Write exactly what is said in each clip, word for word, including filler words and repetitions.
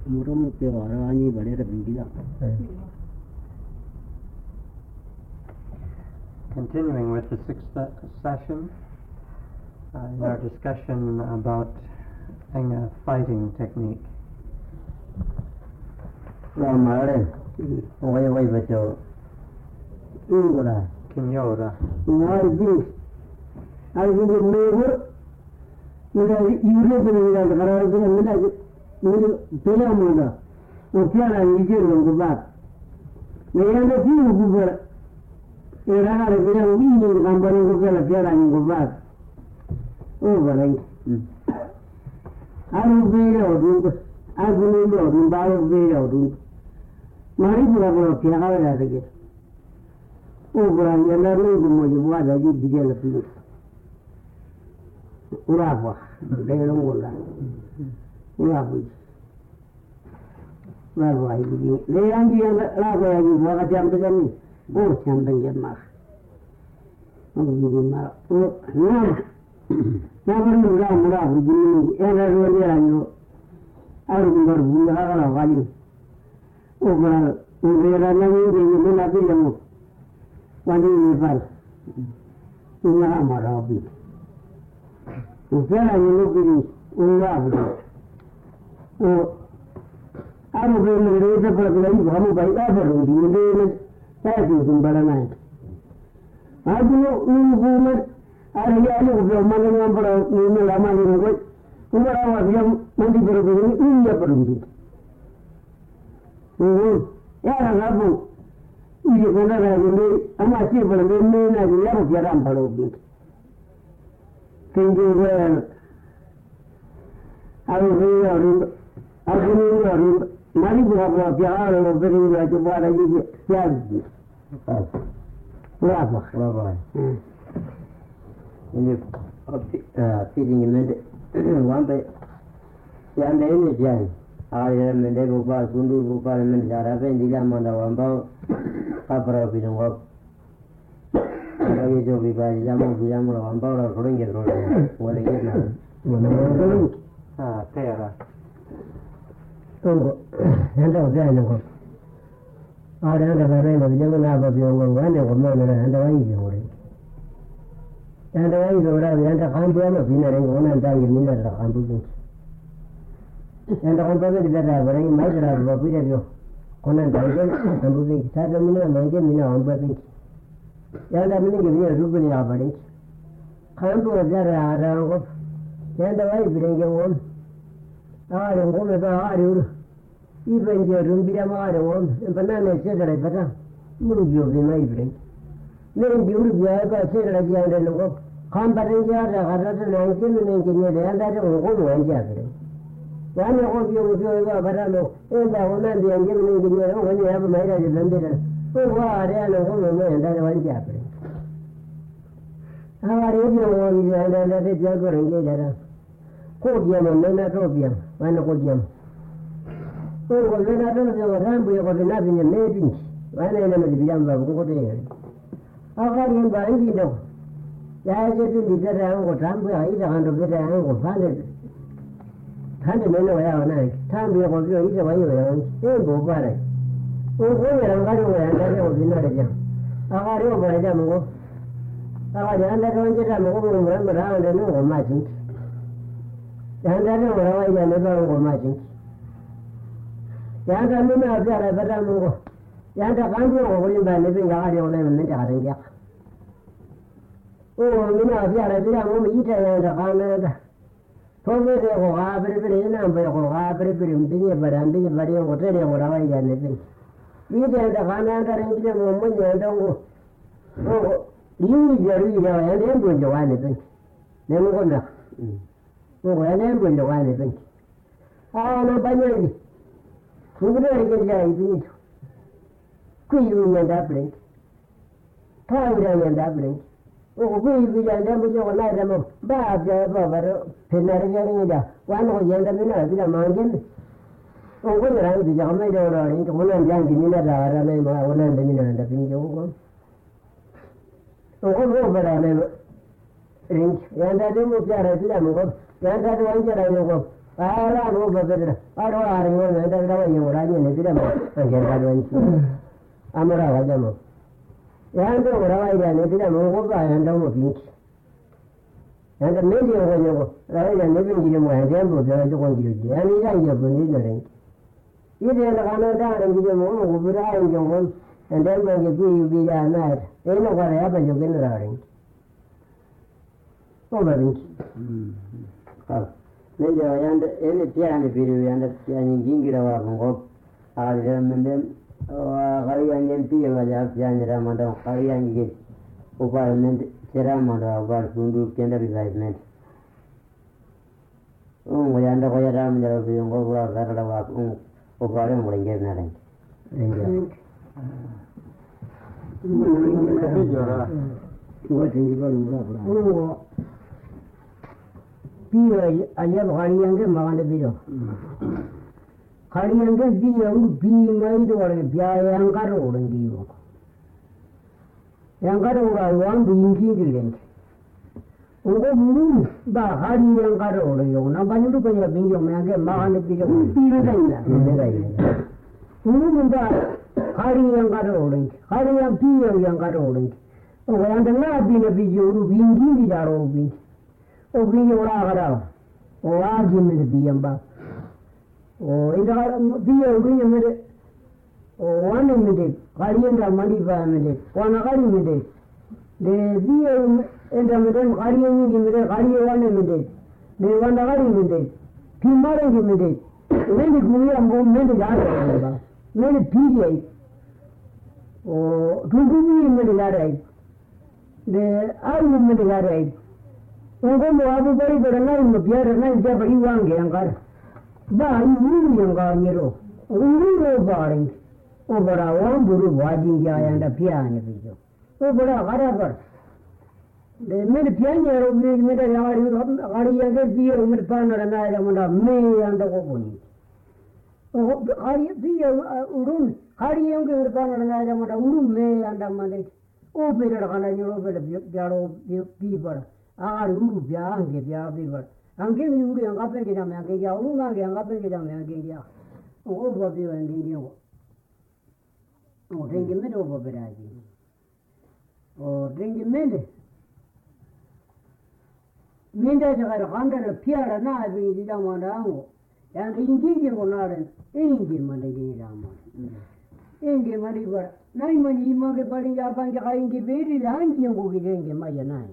Murumu ke arani bade rabindila. Continuing with the sixth session, uh, in our discussion about a fighting technique. Ramare, way way bacho. Ingora. Kinyora. Nardi. I will never. Mira, you live in the garage and mira, mira, pela muda. Ukiana nije longo ba. Neyanda kiu kubera. Era re pela wingi kambani kubera pela longo ba. Oh, barai. Aru bela odu. Agu ni odu baru bela odu. Mari pura pura pela kawala dege. Oh, barai yanda longo moje buada ji dijela pila. Urapa, dari longola. Urapa. Urapa ini. Leang dia lagu lagi buat jam tu ni. Oh, jam tu jam mah. Oh, jam mah. Oh, nama. Nama ni murah murah. Begini. Yang lalu dia lagi. Aru baru bulan kalau kali. Oh, baru. Umrah lagi ni ni nak dia mu. Wani ni par. Ini amar abi. Ukiana yulubiri ungabu. O aru bele reza para kulai hamu bai abaru di mele tadi sumbalana. Aduh ungumer ari ali ubi omane ngambara ni lama ni ngoi. Umara awak yang mandi berburu ini ya perlu. Oh, ya ngabu. Ini kena lagi ama sih perlu ni nak dia berjalan perlu. Thank you well. I will read our I will read our Mari buka biar orang beri dia cuba lagi siapa? Berapa? Berapa? Ini feeding ini, wampe yang ada ini jangan. Ada mende buka, kundu buka, mende cara apa yang tidak mana wampa kapra bidung wap. Kalau itu biasa jamu jamu orang bawa orang kurang gitu orang, boleh gitu lah. Boleh. Ah, tiada. Tunggu, anda udah nengok. Ada ada barang yang jangan apa biang orang yang komen orang anda lagi orang. Anda lagi orang anda kampu apa bina orang orang anda yang bina orang kampu tu. Anda kampu apa tidak ada barang yang macam apa bina dia. Konan anda yang kampu tu, saya bina macam bina kampu tu. Yang dah mending dia rupa ni apa ni? Kampu ada ada orang. Yang dah baik bering orang. Ada orang ada ada orang. Ibu dia rumpi dia ada orang. Pernah ni saya dah lepas. Mulu dia baik bering. Ni dia rumpi dia apa saya dah dia ada orang. Kampu dia ada ada tu nanti nanti ni dia ada orang orang dia bering. Yang orang dia dia apa barang lo. Eh dah orang dia dia nanti dia orang dia apa mai dah nanti dah. Oh, ada orang orang yang ada wajib apa? Awak ini orang yang ada ada jago orang je ada. Kau dia mana kau dia, mana kau dia? Oh, kau mana tu dia orang punya kau nak punya meeting. Mana yang mana dia bilang baru kau dia. Awak yang barang ni dah. Jadi tu di dalam kau tampu air jangan tu di dalam kau pandai. Pandai mana orang mana? Tampu kau dia itu orang yang eh bukan. Oh, yang ada orang yang ada orang bina dia. Awak dia orang dia mengo. Awak dia anda orang jadi mengo orang orang dia mengo macam. Yang ada orang yang ada orang macam. Yang ada mana ada ada ada mengo. Yang ada kampu orang yang bina ni yang ada orang yang mana ada dia. Oh, mana ada ada dia mengo itu yang ada kampu ada. Kau dia kau apa beri beri nama beri kau apa beri beri umpinya barang beri beri orang tu dia orang yang ada. Ini ada kanan ada yang kita ngomong ada oh oh ini jadi dia yang dia pun jawab ni pun, dia mungkin dah, oh yang dia pun jawab ni pun, ah nampak ni, sebenarnya kita ini, kuih yang dah beli, thau yang dah beli, oh kuih yang dah beli orang lain dah, bah jadi apa baru, benar yang dah, wan yang dah benar tidak mungkin. Oh, kau orang itu jangan main orang ini. Kau orang jangan gini lah, orang ni mah orang ni mana ada pinjau kau. Oh, kau kau berada ni, ring. Yang ada tu mesti ada tu lah, kau. Yang ada tu orang jadi kau. Ara no better. I don't know that I know what I mean. I get that one. Amara Rajamo. Yanda what I did, I know what I am down with me. And the media when you rather than living in my example, there is one duty. I mean, I have been ignorant. You didn't run down and give them all over and your one, and then when you be that night, they know what happened, you're getting over. Media and any piano video and the Jingira Wagon, I remember Harian M P was up Yandaman, Harian Gate, Oparament, Seramada, about Sundu Kendall Revisement. Oh, we under way around the over Ratawak, Oparam will get nothing. What is going I have Harianga Manda Bido. Harianga Bido being made or a Biangaro and Givo. Yangaro, I want being ingredient. Oh, move by Hariangaro, you know, but you look at your video, Manga Manda Bido, move by Hariangaro, Hariang Pio Yangaro. Oh, I am not being a video, being Gigi. Oh, we are out. Oh, argument be about. Oh, it be a real minute. Oh, one minute. Guardian of money by a minute. One a minute. The beer in the middle, guardian in the middle, guardian one minute. They want a minute. Timber in the minute. Many good and go many other. Many P A. Oh, two good minute arrive. The argument arrive. Ungombo abu bari berana in biara na jaba iwange angara ba iwu yanga nyero ungiro baring obara wamburu wajingi ayanda pianya bijo obara garabar de mere pianya ro me mere yari gari yanga biyo mere panara na jamanda me anda ko boni o gari biyo urun gari yanga mere panara na jamanda urun me anda mande o bere kana nyoro bere biaro bi bara Ah, Uru Bianchi, Biabiver. I'm giving you a couple of Yamagia, Unga, and couple of Yamagia. Over you and you. Oh, drink a minute over Beragi. Oh, drink a minute. Minda had a hundred of Pierre and I being the Damandango. And in Gigi or not an Indian Monday Daman. Indian money were nine money, Muggy, Japan, I give it, and you will get in my nine.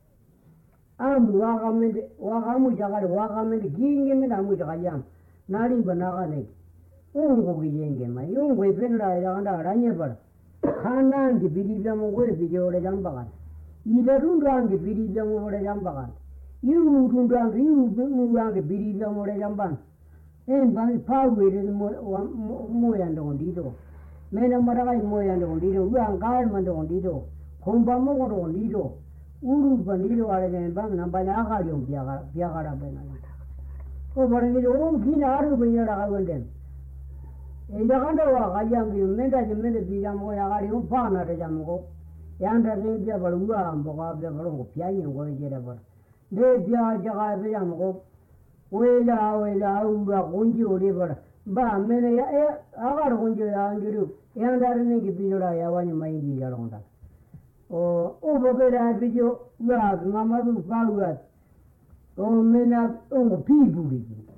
Am Wagamid, Wagamu Jagar, Wagamid, King and Amujayam, Nari Banagane. Ungo Gingem, my own weapon around our Ranyabar. Hanan, the Bidizam will be your Jambagan. Either Rundan, the Bidizam over a Jambagan. You Rundan, you Rundan, the Bidizam over a Jamban. And by power with Moyan on Dido. Men of Marai Moyan on Dido, Ran Garman on Dido, Hombamo on Dido. Uru Bandido are in Bana by Agarium Piagara Benana. Over in your own keen arrow when you're out them. In the underworld, I am you meant as a minute Bijamo Agarium Pana Jamogo. Yanda Rabia Barua and Bogab the Baron, Piano, or whatever. They Pia Jaga Jamogo. Wela, Wela, Unju River. Ba, many Agar Unju Andrew. Yanda Niki Pizora, I want you mind around that. Oh, over there, video, Rag, Mamma, Valgat. Oh, men of oh, people.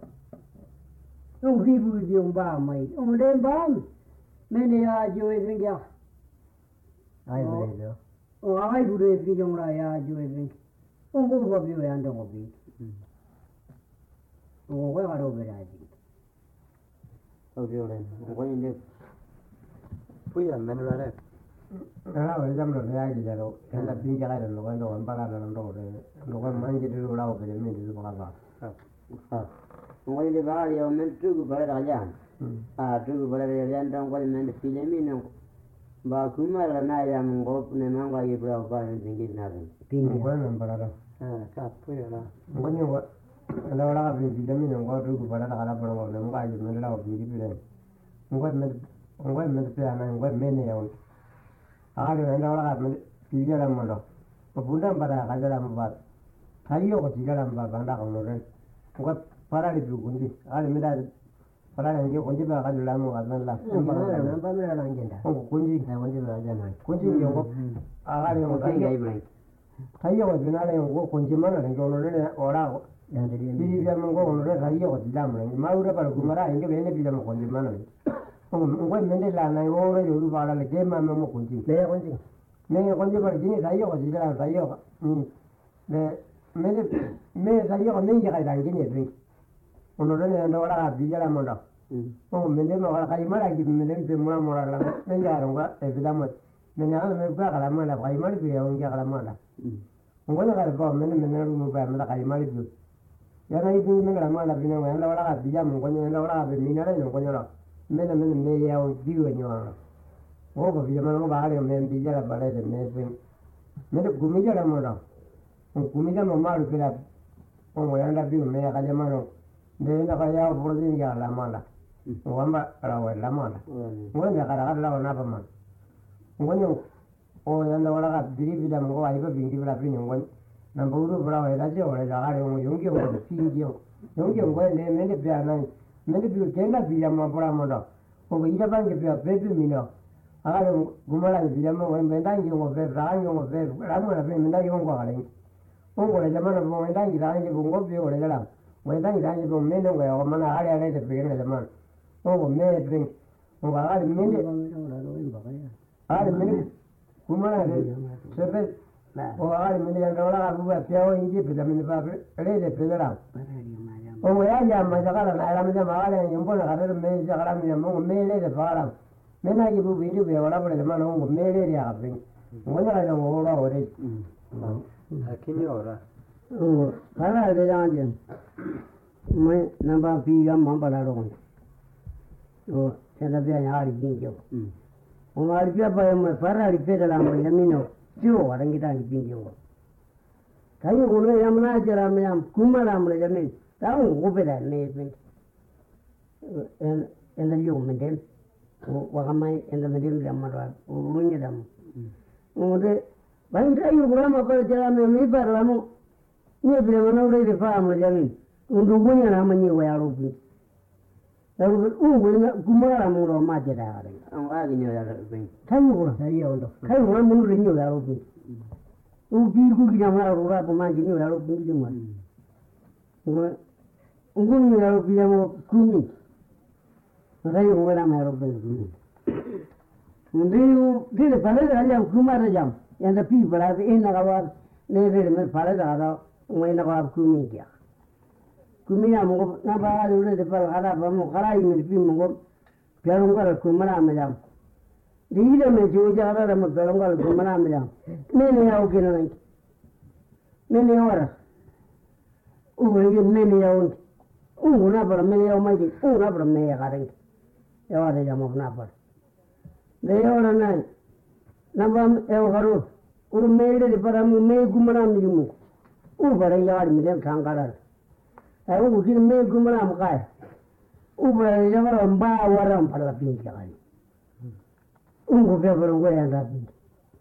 Oh, people with your bomb, mate. Oh, then bomb. Many are doing ya. I believe so. Oh, I would have been on I doing. Oh, both of you and of it. Oh, where are over, I think. Oh, you're in. When you live. We are men right. Now, I don't know the idea and the big island, no one on Bagada and Road, no one minded to allow the minutes of Bagada. When the valley of Mentu Barayan, ah, two Barayan, don't want men to feel a minute. Bakuma and I am open and Manga, you brought by and give nothing. Pink women, Barada. Ah, when you were a lot of the minute, go to Barada, and why you made it out, you did it. What meant to and what many out. I don't know Tijaramado. But Buddha Bara Hajarambat. Tayo Tijaramba Banda on the rest. What parali più quindi alle medaglie parali anche quindi per la lamu alla non parla l'angenda oh quindi eh quindi la già quindi io agare un ok dai blank taglio con finale un quindi mana ne con le ora di abbiamo con le taglio con diamo ma ora per kumara anche bene pigliamo con mana un quel mende la na ora io lu para le che ma mo quindi le quindi me quindi per gini taglio con diamo taglio me me me taglio con ne ga da gini drin uno ne ora pigliare la monda oh mende mo ga kai mara ki mende pe mo mo la ne ya ro ga e vedamo me ne ha me ba la mala kai mara ki ya un ga la mala un ga ga ba me ne ne ru ba me la kai mara ki ya na ibu me la mala bi ne wa la la ga bi ya mo ko ne la la be mi na le ko ne la me ne me ne me ya o di we ni wa o ko bi ma no ba le me bi ya la ba le me pe me ne gumi ya la mo la un gumi ya mo ma ru pe la o mo ya la bi me ya ga ya ma no de na ga ya por din ya la mala ngomba la wa la mala ngomba ga ga la na pa man ngonyo o ya na wala ga biri bi da mo ai ba bi di bla bi ngon na buru bra wa la je o la ga re mo yong ge o fi ge o yong ge ngo ne me ne bia na me ne bi ke na bi ya mo bra mo da o bi da ban ge bia be bi mi no aga re gumala bi ya mo me da ge ngo be ra ge ngo be ra mo na be me da ge ngo ga le o ngo le ma na mo me da ge da ge ngo bi o le la mo da ge da ge mo me no ge o ma na ale ale de bi ne le ma o me drink o ga ale me ne ale me ne gumala de se be o ale me ne ya no la bu ba pia o inji pe da me ne ba le de pe la o ya ya ma ja ga la na me ma ale ni mo na ga me ja ga me mo me le de ba la me na gi bu bi ni be wala ba le ma no me le ya ga mo na ga mo la o re Kini ora. oh kana de jan jen me namba pi ga ma ba la ro o se da bia ya ri kin jo o ma ri pa ma para ri pe da la mo ya mi no jo wa ran gi ta ri kin jo kai ko le ya ma ja ra me am kuma ra me ya me ta o go pe da ne pe en en la yo me den o wa ga mai en la me den da ma ra o lu ni da mo o de ban ta yu ra ma pa ja ra me mi pa ra mo ni pe ma no re de fa mo ya mi un du gu ni na ma ni wa ya ro pi da u gu na kuma ra mo ro ma ja da re Ang agi nyo ya rin. kai ko ra sai yo ndo kai ko mo ri ni ya ro pi u bi ku gi na ma ro ra pa ma gi ni ya ro pi ji ma ngo ngo ni ya ro pi ya mo ku ni sai ko ra ma ro pi Mundiu dire pale da ya kuma ra jam ya da pi bala e na ga wa ne re me pale da da ngoi na ga ku mi ya ku mi ya mo na ba lu de pa ga ba mo ga yi mi pi mo go pya ro ga ku ma na ma jam di le me jo ja ra mo pya ro ga ku ma na ma jam ne ne ya o ke na ni ne ne ora u ge me ne ya o u na ba me ya o ma di u na ba me ya ga re ya wa de ya mo na ba de ora na na ba e o garu ur me de para mu me gumara mi mu u bara ya mi de kan ga ra ai u ki me gumara mu kai u bara ya bara ba wara para pin ka ai u go be bara go ya da pin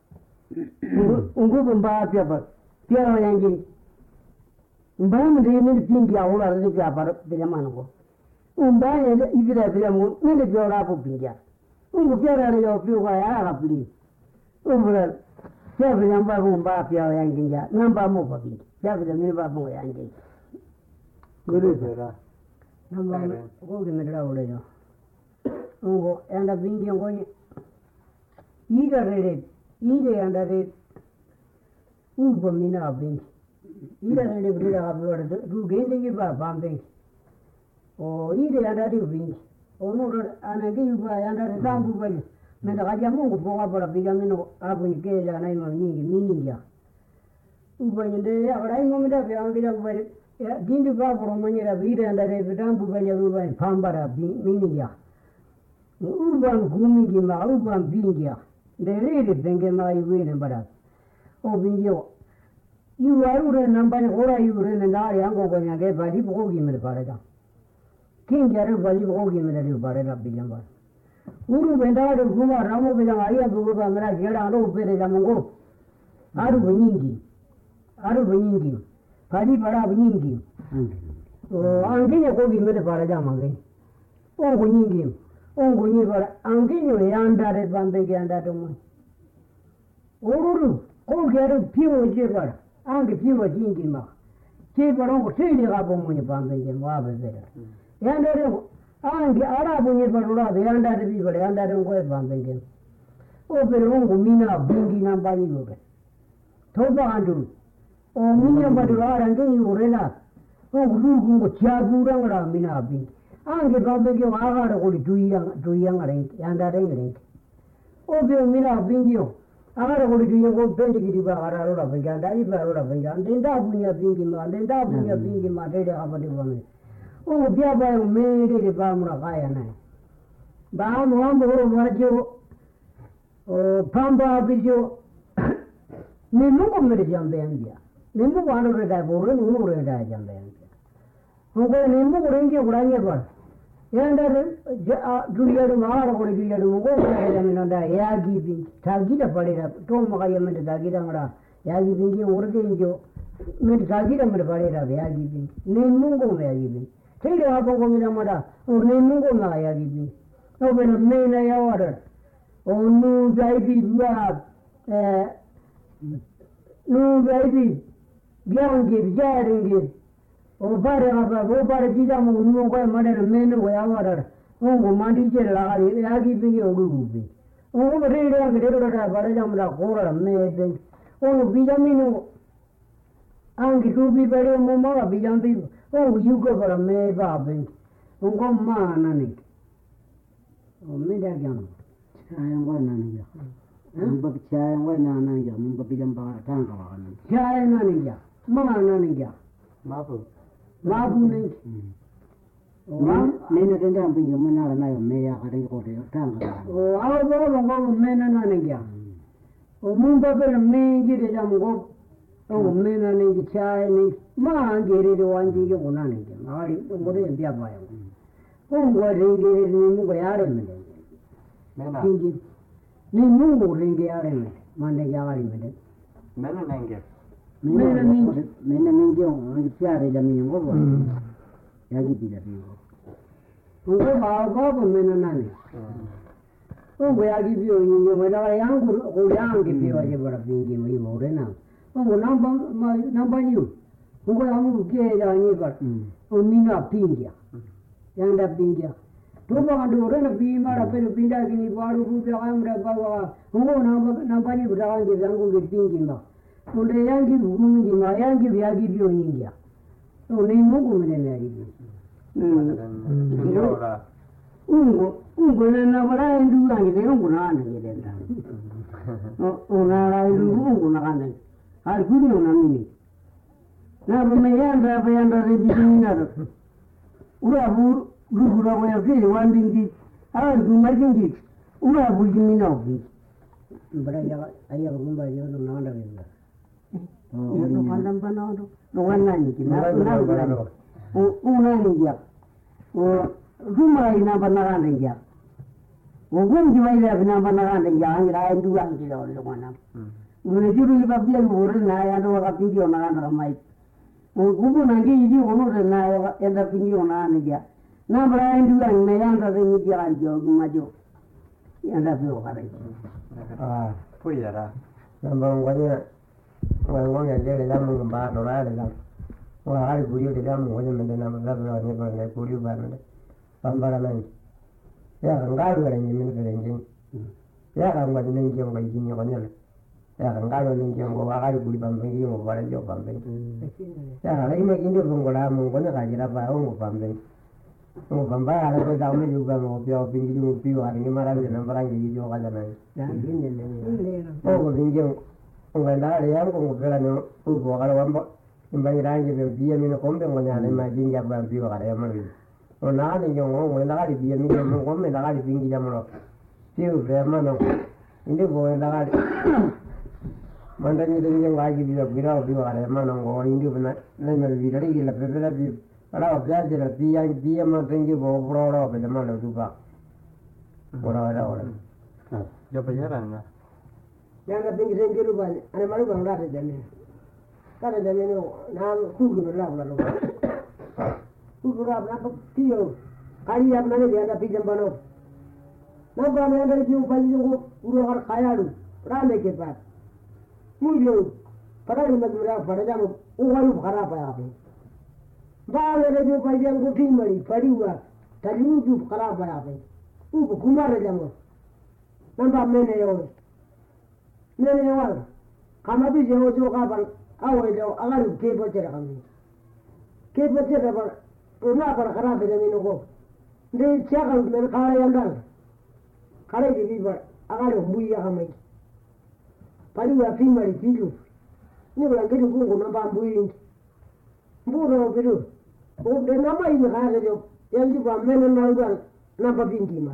u go ba pia ba pia ra yang gi ba mu de ni pin ya ora de pia para de ma no go u ba ye de ibira pia mu ne de ora po pin ya u go pia ra yo pio ga ya ga pli u bara pia pia ba go ba pia yang gi ya nan ba mo ba pin pia pia mi ba mo yang gi guru Ora. namba go ge me ra ore yo ngo anda bingi ngo ni ida re ida anda re u bo mina bingi ida re re ga ba ro du ge de gi ba ba bingi o ida anda re bingi o no ro ana ge ba anda re ta bu ba ni me da ga mo go bo ga ba bi ga me no a bu ni ge ja na no ni gi mi ni ya u bo ni de ya ga ai mo me da ba ga ba ya dindu ba ko mo ni ra bi de anda re ta bu ba ya bu ba pham ba ra bi mi ni ya urban gumi gi ma urban bingia de re de benge ma i we ne bara o bingio yu aru re namba ne ora yu re ne na ya go go nya ge ba di bo gi me bara da kin ja re ba di bo gi me re bara da bi jamba uru benda de guma ramo be janga ya bu ba mera ge da ro pe re ja mongo aru biningi aru biningi padi bara biningi angine kogi mede para jama ngi ongo nyingi ongo nyi para angine yanda de bambe yanda to mo ururu ko gero pimo je para ange pimo jingi ma che para ongo tele ga bomo ni bambe je ma be be yanda de ange ara bunye para de yanda de bi para yanda de ko bambe je o per ongo mina bingi na bani lo be toba andu o minya badura rangi urena o gugu go chiagura ngara mina bi ange bambe ge agara ko duiyang duiyang are yanda re re o be mina bingio agara ko duiyang go bendi gi ba agara ro ba ganda i ba ro ba ganda nda bunya bingi ma nda bunya bingi ma de de abadi bone o bia ba me de de ba mura kaya na ba mo ambo ro majo o pamba bijo ne mungo me de jambe andia ne mungo anu re da bo re mungo re da jambe andia Ungo nimbu kurengi kurangya kwa. Yanda duniya mahara kore duniya mungo kore jamina da yagi bin tagida padera to makaya mende tagida ngara yagi bin ki urge injo mende tagida mende padera yagi bin nimbu me yagi bin tele hapo ko mina mada nimbu na yagi bin no beno mena ya wada onu jaibi bua eh nu jaibi gyangi jaringi o pare aba o pare jida mo nu ko mane meno ko yawara o mandi je la ali agi bingi o gubi o re re agi re re pare jamra ko ra me be o bijamino angi tu bi pare mo ma bijambi o yugo para me ba be o ko ma nani o me da jam ayang ko nani ja mun ba chayang ko nani ja mun ba bijam ba tang ka ba nani chayang nani ja ma nani ja Mabu. Mabu ne. Ne ne tenda bingi mana na yo me ya kare ko de tang ka. O awo bo bo bo me na na ne ya. O mun ba be me ji de jam go. O me na ne ji chai ne ma nge re de wan ji ko na ne ya. Ma ri mo de bia ba ya. O ngo re de ni mu ko ya re me. Mena. Bingi. Ni mu mo re nge ya re me. Ma ne ya ga ri me de. Mena nenge. Mena mingi mena mingi o chiare da mingi go. Ya gi da mingi. Ngo ba go ko me na na ne. O ngo ya gi bi o ni yo me da yang ko ko yang gi bi wa je bara bingi mo mo re na. O ngo nam ba nam ba ni. O ngo ya mu ge da ni ba. O mi na pingia. Yang da pingia. To ba ndo re na bi ma ra pe pinda gi ni ba ru bu ya am ra ba wa. O ngo nam nam ba ni bu da gi yang ko gi pingi ma. Unde yangi mungi ma yangi yagi bio nyingia. O nei mungu mene me yagi. Signora. Ungo ungo na na mara ndu yangi de ungo na na ngede nda. O o na ra ndu ungo na kana. Har kuri na mini. Na ba me yanda ba yanda de bidini na ro. Ura bu ru ra wa yagi wandingi. Har du margingi. Ura bu jimi na obi. Bara ya ayya gumba yo na na nda. No pandang panado, no wanani kina na o una ninja. O rumah ina panaran ninja. O gum jiwa ina pina panaran ninja, angira endu angi lo lo mana. Una juru iba bia ur na ya do ka video na na mai. O gubu nangi idi onu na ya enda video na ninja. Na bra endu ang na ya da ni ja jo majo. Ya da bio ka rai. Ah, puyara. Nambang wanya ngong ya de la mu ba do la de la wa hari buri de la mu wanya mende na la la ne ba ne buri ba mende pambara men ya ngaru ga ni min de ngin ya ga ngwa ne ngi ngwa yin yo ne ya ga ngaru ne ngi ngwa hari buri ba mende yo ba le yo ba mende ya ga ni me ngi de ngwa la mu ngwa ga jira ba o ba mende o ba ba ala ko da me yu ba mo pio pingi mu pio hari ni mara de na bara ngi yo ga na ya ni ne ne o ko ngi nganda yang ko ngela no ubo kala wamba imbangi rangi be biya mi no kombe ngonya ne ma jinja ba biwa kala ya mari o na ni yo ngo ngela kali biya mi no kombe na kali pingi jamno tiu be ma no inde bo na kali mandani de ngi ngaji biya biya biwa kala ma no ngo inde bana ne me bi ri gi la be be la bi ala bya de la biya biya ma tengi bo bro ro be ma lo du ba ora ora ora Yo payaran. Yang pinggir pinggir lu banyak, ada malu bang rasa jadi. Kada jadi no, nam kuku berlaku lalu. Ukurap napa tiyo. Kali yang mana dia ada pinjam bano. Napa mana ada jiu panji ko uro har kayalu. Rame ke pat. Mulu. Pada ni madura pada jamu uwaru kharap ya ape. Baal ada jiu panji ko timari padiwa. Taliu jiu kharap ya ape. U kumar jamu. Napa mene yo. Mene yo. Kama bi jo jo ka ban awe jo agar ke boche rakam. Ke boche rakam. Una par kharap jamin ko. They check out the car and done. Carry the river, I got a buoy a make. Padu a female filu. Never a little book on a bamboo. Buro Peru. Oh, the number in the radio, young from men and Malgan, number Pintima.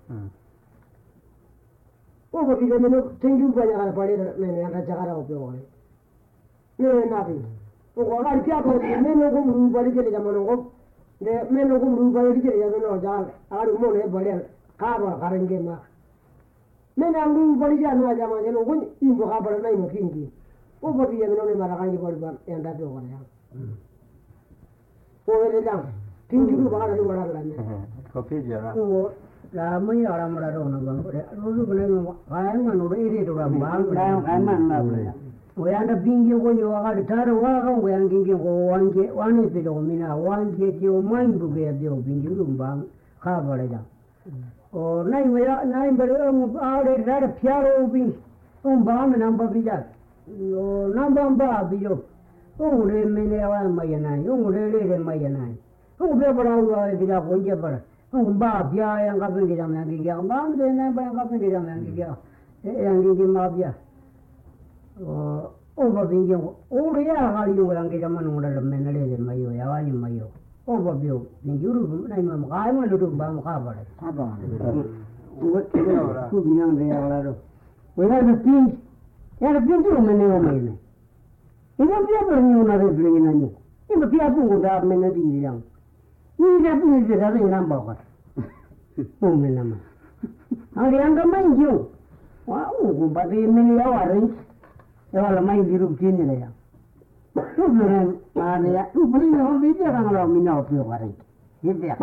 Over the minute, thank you by the Parade and a Jara of the world. No, nothing. Oh, I can't go to the men who will get a monocle. The men who move by the Jal are more able Kava Karangema. Men are moved by the Jamajan when you have a name of Kingi. Over the Yamano Marakangi and that over. Over the down. Think you about it. Copy La Maya Ramarona, I am an ready to Ramban, I am an we end up being you when you are the third one, we are thinking one get one if it don't mean one get your mind to be a deal being you bang, cover it up. Or nine way out nine, but out of that piano being um bomb and number be that. No number bar be you. Oh, they may have my nine, oh, really, my nine. Oh, never out if it up one jabber. Oh, Bob, yeah, I'm going to get a man, bomb, then I'm going to get a man, and give him up, yeah. Over being all the year, how you will get a man order of men in Mayo, Yavan in Mayo. Overview, in Europe, I'm a little bomb cover. What could be on the other? We have a pinch, and a pinch of many women. You don't ever knew another bringing on you. You would be a fool without many young. You have been the other number. Woman, how the younger mind you? Wow, but the many hours. All my group generally. Children are there to bring all the other around me now to worry. If they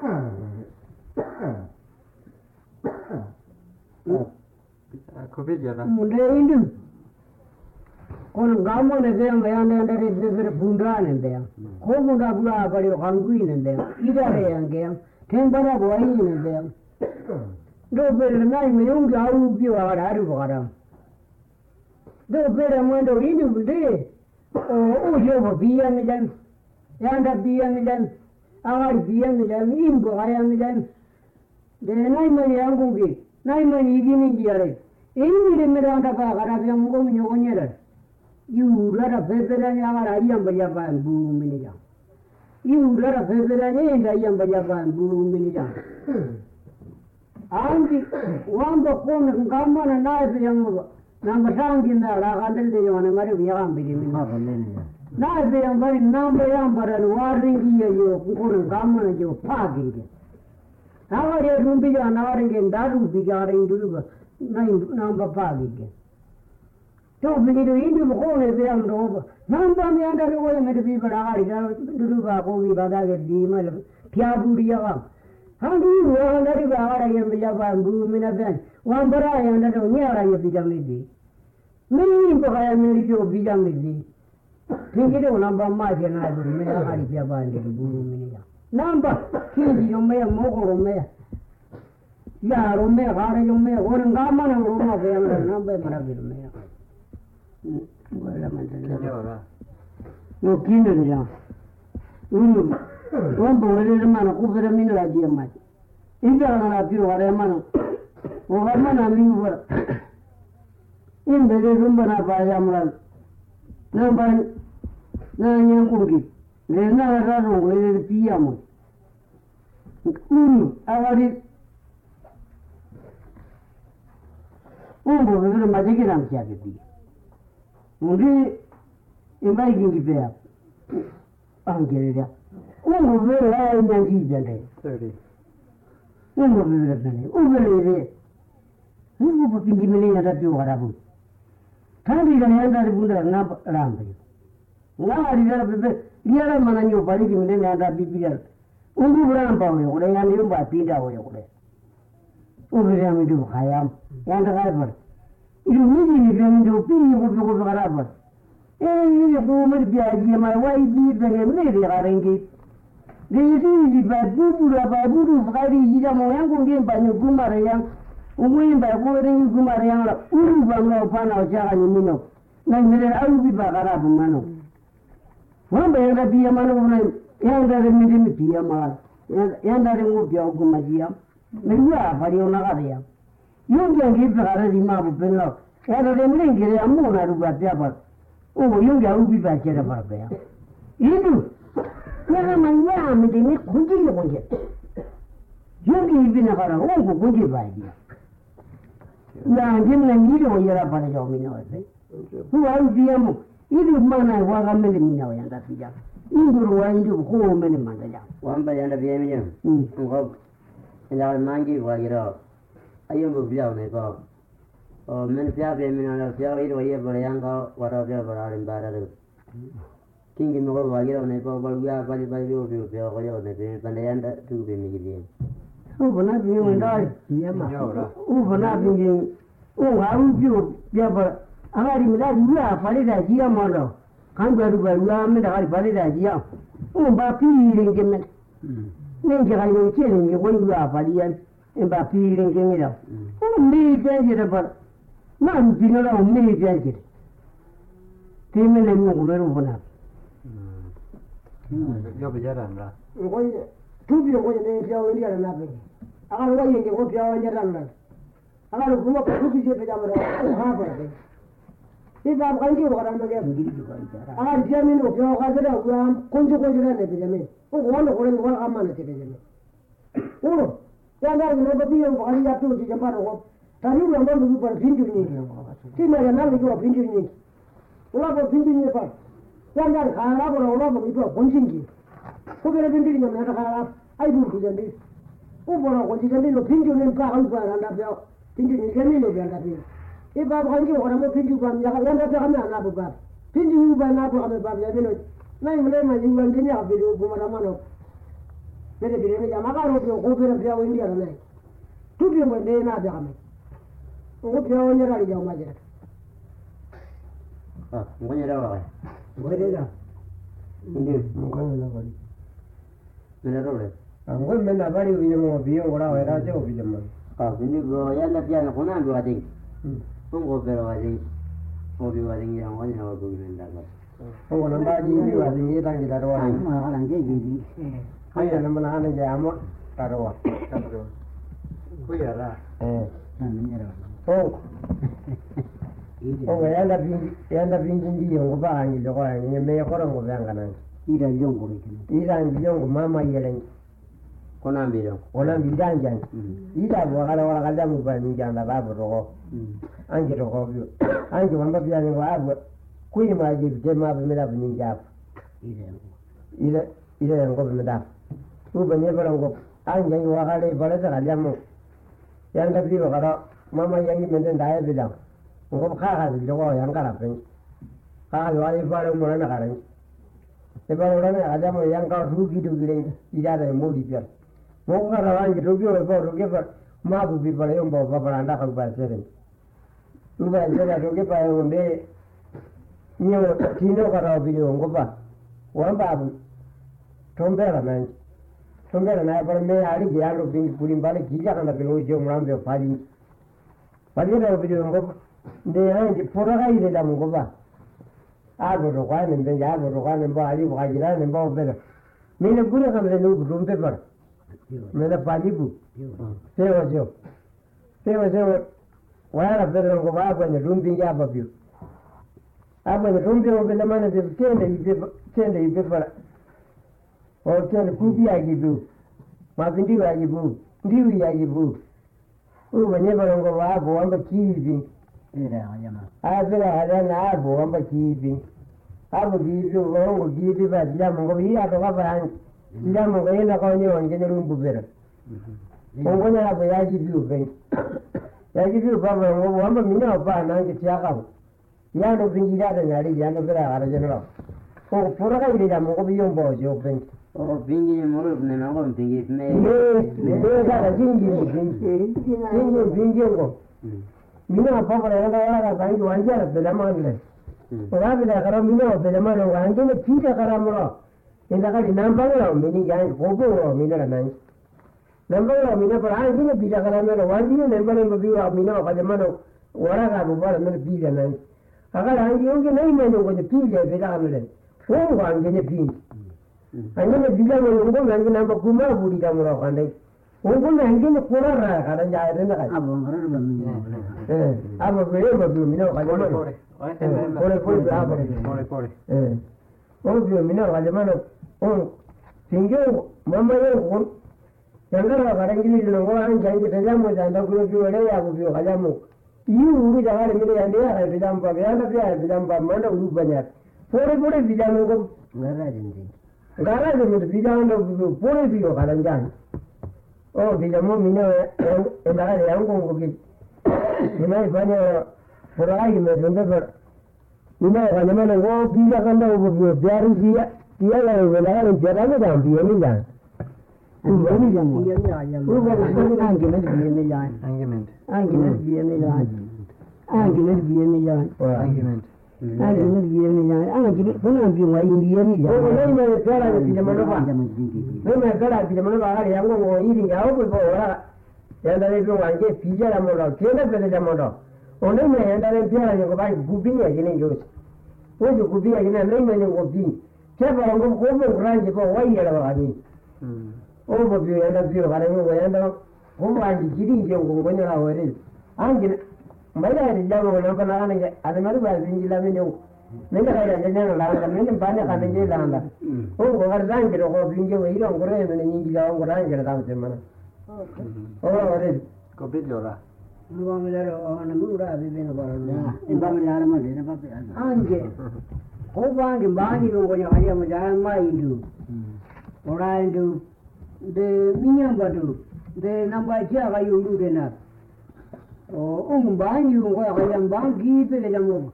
Covidia. Mundu. On Gamma and them, they under the Bundan and them. Homunda Bula, but you're hungry in them. Either and them. Tempera boy in them. Don't better than nine million, I will be out of water. Though better went over in day. Oh, you were being them. Yanda being them. I being them. Imbo, I am them. Then nine money young gate. Nine money giving the other. Any Miranda Arabian going near. You let a paper and I am by Japan, boom, Minija. You let a paper and I am by Japan, boom, Minija. I'm the one the phone and come on and I am. Number sound in the Rahandel de Yonamari Yam beginning of a minute. Now they are very number number and warring here you couldn't come and you parking. Now I have to be an hour again, that would be going to do nine number parking. Don't be to eat the whole of them over. Number me under the way made people are to do back only by that demon, Piaburia. How do you want that if I am the Japan boom in a van? One but I am not near I become maybe. Many people I am really to become maybe. Think it on number my and I will make a high Japan boom in a number. King, you may have more or may. Ya, Romeo, how do you make one garment and room of the number? Well, I'm no king. One boy, man, over a minute idea, my. In the other, you are a man. Over man, I mean, in the room, I am no, no young cookie. There's no other way to be a man. I want it. Oh, we're magic and I'm happy. Only inviting you there. I'll get it up. Oh, very high in the thirty. Oh, very funny. Oh, very rare. You will be giving me a few Arabu. Can't be the hand that would have not around you. Now I develop the other man and your body given them and that be bigger. undi bulan pa we kule yan yum ba pinda we kule ubi ram du khayam yan da kai par ilu ni ni ram du pi ko ko kara par e ni ko mer bia ji ma wai ji de ne ne ri ga rengi de ji ji ba bu bu la ba bu du ga ri ji da mo yan ko ndien ba ni ku ma re yan umu ba ko re ku ma re yan la uru ba no pa na ja ga ni mino na ni re au bi ba kara bu mano wa ba ya bi ya mano na yan da mi di mi bi ya ma yan da re mu bi ku ma ji ya me ya ba ri ona ga ya yung yang gi ba ra di ma bu ben lo ya da re mi ngi ya mu na ru ba ya ba o yung ya u bi ba che da ba ba ya idu ya ma ya mi di ni ku ji lo nge yung gi bi na ga ra o ku ku ji ba ya ya ji na ni lo ya ra ba ra jo mi no se hu wa u bi ya mu idu ma na wa ga me mi na ya da bi ya idu wa idu ko me ni ma da ya wamba yanda bi mi ni ngo ila mangi wa giro ayum bu biao ne ko o men pia be mi na pia idu ye ba yang ko wa ro pia ba ra rin ba ra de kingi mo wa giro ne ko ba ya ba ba yo bi pia ko yo ne be ba yanda tu be mi gi u bana bi mi da ya ma u bana bi ni u ha u bi ya ba agari mi da ya pa le da ji ya mo lo kan ba ru ba ya mi da ga ba le da ji ya u ba pi rin ke me ne ji ga yo che ni ko yu ya pa li ya e ba pi rin ke ni da u mi be ji da ba ma mi bi no la u mi be ji ti me le mo ko ru bana yo be jara na ko tu bi ko ne pya o ya na be aga ro ye ko pya o ya na aga ro kuma ko bi je pe ja mo ha ba be e ba ba ngi ko ra me ge ngi ji ba aga je mi no pya ga da ko ko jo ko jira ne be je me ko ko no ko ne ko ga ma ne te be je me o ya na ne ba bi yo ba ya tu ji ja pa ro ta ni ro mo bu pa pin ju ni ti ma ya na ni ko pin ju ni ula ko pin ju ni pa ya na ka ra ko ro mo bi ko kon jin ji ko be re bin ji ni na ka ra ai du ku ja ni o bo ro ko ji ja ni lo pin ju ni pa au pa ra na pya pin ju ni ke ni lo be ta pi e ba ba ngi ko ra mo pin ju ba ya ka ya na ta na na bu ba pin ju ba na ko ba ba ya ni lo na ni le ma ji wa ni ya bi do bu ma ra ma no ne de bi ne ya ma ka ro ko be re pya o ni ya na tu bi mo ne na ja me o pya o ni ra ri ja ma ja ah ngo ni ra wa ngo de ja indi ngo na ba ri me na ro le ngo me na ba ri bi mo bi o ra wa ra jo bi mo ah ni go ya la pia na ko na bi wa ding ngo be wa ding o bi wa ding ya ngo ni na ko ni da ba ngo na ba ji bi wa ding ye dang ji da ro wa ma la ge ji ji hai ya na ma na na ja mo ta ro wa ta ro ku ya ra eh na ni ya ro o o ya la bi ya la bi ji ji ngo ba ni lo wa ni me ko ro ngo ba ngana ira yongo ni ira yongo mama yelen ko na bi ro ona bi dan jan ira bo ga wa ga da mu ba ni jan da ba bo ro ange ro ko bi ange wamba bi ani wa bo ku ni ma ji de ma be me da bi ni ja ira ira ngo be me da u ba ne ba ngo ange wa ga le ba le da ga mo yan da bi ga ro mama yang me den da ya bi da ngo kha ga bi ro yang ga la pe kha ga wa ni ba le mo na ga ren e ba ro na ga da mo yang ka ru gi du gi le ira da mo di per mo ga ra wa ngi ru gi o ba ru gi ba ma bu bi ba le mo ba ba nda ka ba se re u ba se da ru gi ba o ne ni o ti no ka ra bi o ngo ba wa ba bu tom be ra na tom be ra na ba me ari gi alo bi puri ba le gi ja ka na ke lo jo mo ram be pa di pa di ra bi o ngo de ai di pora ga ile la mo ba a bo ro ga ne be ya bo ro ga ne ba ali ba gi ra ne ba be me ne gure ka me no rum be ba me ne pa di bu se wa jo se wa jo wa ra be ro ba ba ne rum bi ya ba bi a ba ne rum be o be le ma ne be ke ne i be ke ne i be ba o ke ne ku bi ya gi bu ma bi di wa gi bu di wi ya gi bu u ba ne ba ro ba bo an ba ki bi a be la ha na bo an ba ki bi a bo gi bi o ngo gi bi ba ya mo ngo ya to ba ba ya mo ngo na ko ni on ge ne rum bu be ra o ngo na ba ya gi bi o be ya gi bi ba ba ngo an ba mi na ba na ge ya ka ya no bi ya da na ri ya no be la ga je no o pura ile ya mo biyo mbo jo ben o bingi mo ro ne ma ko bingi me ne ne ga jingi jingi jingi bingi ngo mina papa la ga ga ga ga wanja la bela mangle o ga bela ga mina bela mangle ga ande ne pita ga mo inda ga namba ga mini ga ko ko mina la nan namba ga mina para ande ne pita ga mo wandi ne namba ne biyo mina ga mano wara ga bu ba ne pita nan aga la ande o ge nei me no ko pita bela ga le o ga ande ne pita ande ne pita mo ngo ande namba kuma budi ga mo ga ande Unggu nanti ni kurang lah, kadang jaya ni nak. Abang orang belum minum. Eh, apa beli belum minum kalau Pore, mana? pore. Pore, pore, apa? Pore, pore. Eh, oh belum minum kalau mana? Oh, tinggal mama yang pun, yang kalau kadang gini dulu orang jangan kita jamu, jangan kalau jual dia aku jual kalau jamu. Iu ulu jangan minum yang dia ada bilang apa, yang ada dia bilang apa, mana ulu banyak. Pore, pore bilang aku. Gara jadi. Gara jadi bilang aku pore bilang kadang jangan. Oh, bila mo mina en la de algo que mina España por ahí me donde por mina cuando me lo pilla cuando yo diario día día la de la de enterrado también mira Ugani jam ya ya ugani anche ne biye ya Argument. anche ne biye ya anche ne biye ya Argument. anche ne biye ya anche kuna biye wa indiye ya oh nei me kara de biye mano ba nei me kara biye mano ba ya ngo ngo iri ya o ko ora ya da le ko anche pija la mo ke na pele la mo o nei me ya da le pia ya ko ba gubi ya ni yo o jo gubi ya ni nei me ni gubi ke ba ngo ko mo ranje ko wa ya la ba ni o bo biye ya da biye ga ngo ya da ko ba ji jiri je ngo ngo ni la wore anche mai da ya mo na kana ana ada maru ba zinji la me ni Nenda kaya jana la anda mene bana kana je la anda o ko gardan ke ko binge we iro ngore mene nyingi la ngora ngara ta semana o ore Ko bidora. nuwa me la o na mura be be na ba na En ba me la ma de na ba pe. anje ko ba ngi ba ni ko nya ya ma ja ma indu ora indu de minyam ba du de namba ja ga yu de na o um ba ni ko ga ya ba gi pe le jamo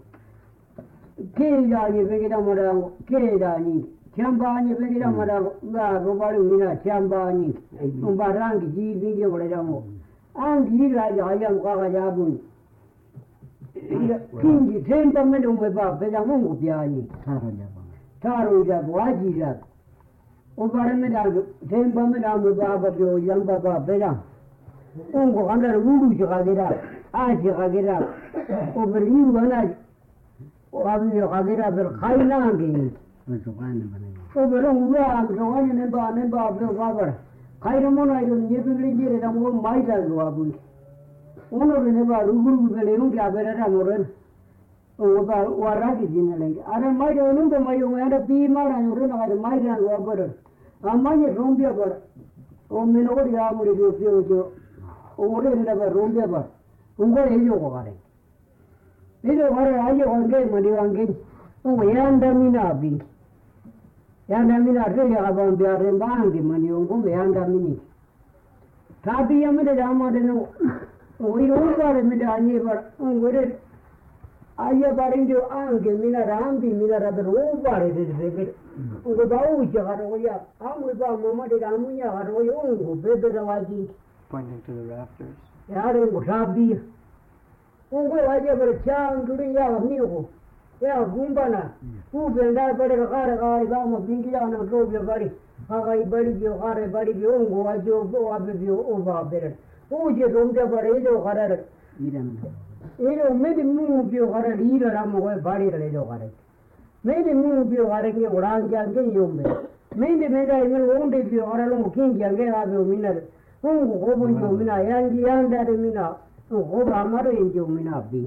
Kira ni begida mora kira ni chamba ni begida mora ga robaru mina chamba ni umba rangi ji bigi mora jamo angi la ya ya ga ga ya bu kingi tempa me do me ba be jamo ngu pya ni Taro ja ba. taro ja wa ji ja o bare me da tempa me da me ba ba yo yang ba ba be jam ungo kanda rudu ji ga dira a ji ga dira o beri wana وابي قادرة بالخيلان كي Masukkan mana. وبلون ويا سواني نبا نبا بالقابر خير منا يرون يبغي يجي لنا مو ما يجي جوابون ونور نبا روبرو بلينو كي أبدا نورن وبا وراكي جينا لين أنا ما يرون تو ما يوم أنا بي ما ران يرون أنا ما يران جوابر أما يرون بيا بر ومن أول يوم يجي فيه جو أول نبا روم بيا بر उनको यही जो करे ये जो करे आइए उनके मदिवांगे उनको यांदा मीना भी यांदा मीना से ये अब हम बिहार में बांगे मनी उनको यांदा मीनी साथी हमें तो जामा देनो वही रोज बारे में जानिए पर उनको रे आइए बारे जो आंगे मीना राम भी मीना रात रोज बारे दे दे उनको बाऊ जगह रोया हम वो बाऊ मम्मा दे रामुया रोया उनको बेबे रवाजी pointing to the rafters. यार उनको साथी उनको आइए पर चांग जुड़ी या अपनी को या गुंबाना वो बेंदा पड़े कार कार गांव में बिंगी जाना तो भी बड़ी आगे बड़ी जो कार बड़ी जो उनको आजो वो आप भी वो बाप बेर वो जो रूम के बड़े जो कार ये जो मेरे मुंह पे कार लीर राम को बड़ी रहे जो कार मेरे मुंह पे कार के उड़ान के आगे यो में मेरे मेरा इन लोगों के पे कार लोग किंग के आगे आ गए मिनर उनको को बन जो मिना यांगी यांदा रे मिना वो हमारे इन जो मिना भी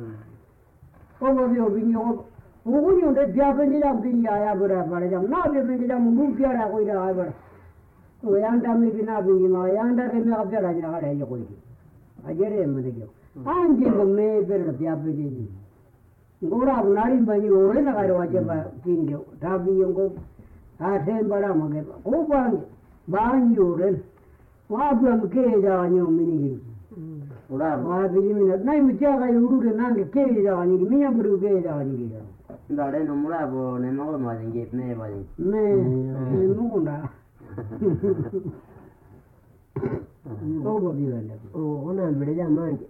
वो भी वो भी वो वो नहीं होते जापन जिला भी आया बड़ा बड़ा जब ना भी भी जिला मुंह क्या रहा कोई रहा बड़ा वो यांदा में भी ना भी ना यांदा के में अब चला जा रहा है कोई अजरे मरे जो आंजी को मैं फिर जापन जी गोरा नारी बनी हो रहे लगा रहा जब किंग जो तभी उनको हाथ बड़ा मगे वो बांग बांग हो रहे वहाँ पे हम के जाने मिनी Urabu. Ah, bili mina. Nai mchaka yurure nange kei da wani. Minya buru kei da wani. Ndale no murabu ne mo ma dingi me ma dingi. Me, me mukunda. Ogo biwanda. Oh, ona mbeleja manje.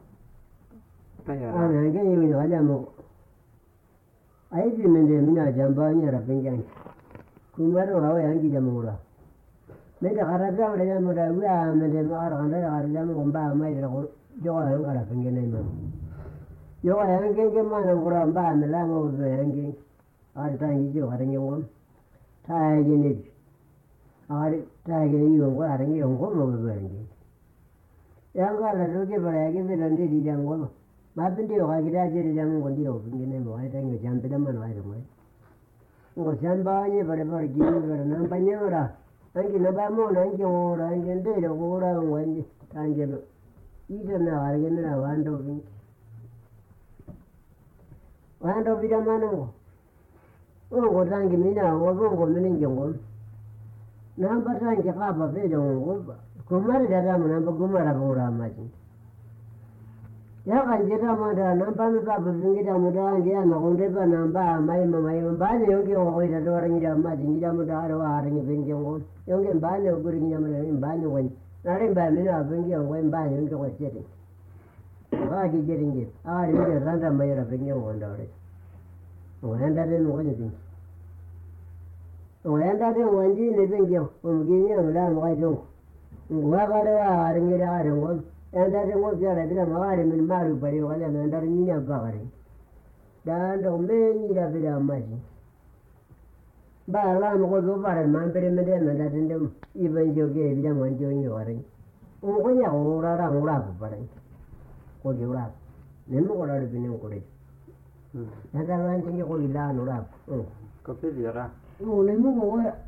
Ah, nange yimi wala mo. Aizi mende mina jamba nyara penjani. Kumaro hawa yangi jamura. Mende karabia wala jamura wia mende mara kanda karabia mba mai ra joa yang kara penjani ma. Joa yang ke mana kura mba mela mo be yangi. Ar tangi jo harengi won. Tai gini. Ar tai gini yo ko harengi yo ko mo be yangi. Yang kara roke bara yagi be randi di jango. Ma pindi yo ga gida je di jango ndi yo penjani mo ai tangi jampe da man ai mo. Ngo jambanye bare bare gini bare nampanya ora. Angi nabamo nangi ora angi ndere ora ngwani tangi no. Ida na arge na wando bin. Wando bida mano. Ngo tangi mina ngo ngo mini ngo. Namba tangi kapa bedo ngo. Kumare dada mo namba kumara ora maji. Ya kan jira mada namba mi ba bingi da muda ngia na onde ba namba mai mai ba ne yogi o ida do rangi da ma jingi da muda ro arangi bingi ngo yogi ba ne guri ngia ma ne ba ne wen na rin ba mi na bingi ngo ba ne yogi ko sete ba gi jeri ngi a ri de randa mai ra bingi ngo nda re o enda de ngo ne bingi o enda de wanji ne bingi o gi ni ma da mo ai do ngo ga de arangi da arangi Andare mo piara bila mawari min maru bari wala na andare ninya bagari. Dan do me ni da bila maji. Ba la mo go bare man pere me de na da tende iben joge bila man jo ni wari. O ko nya o ra ra o ra bare. Ko ge ora. Ne mo ko ra de bine ko re. Na da ran tinge ko ila no ra. Ko pe dira. O ne mo ko ya.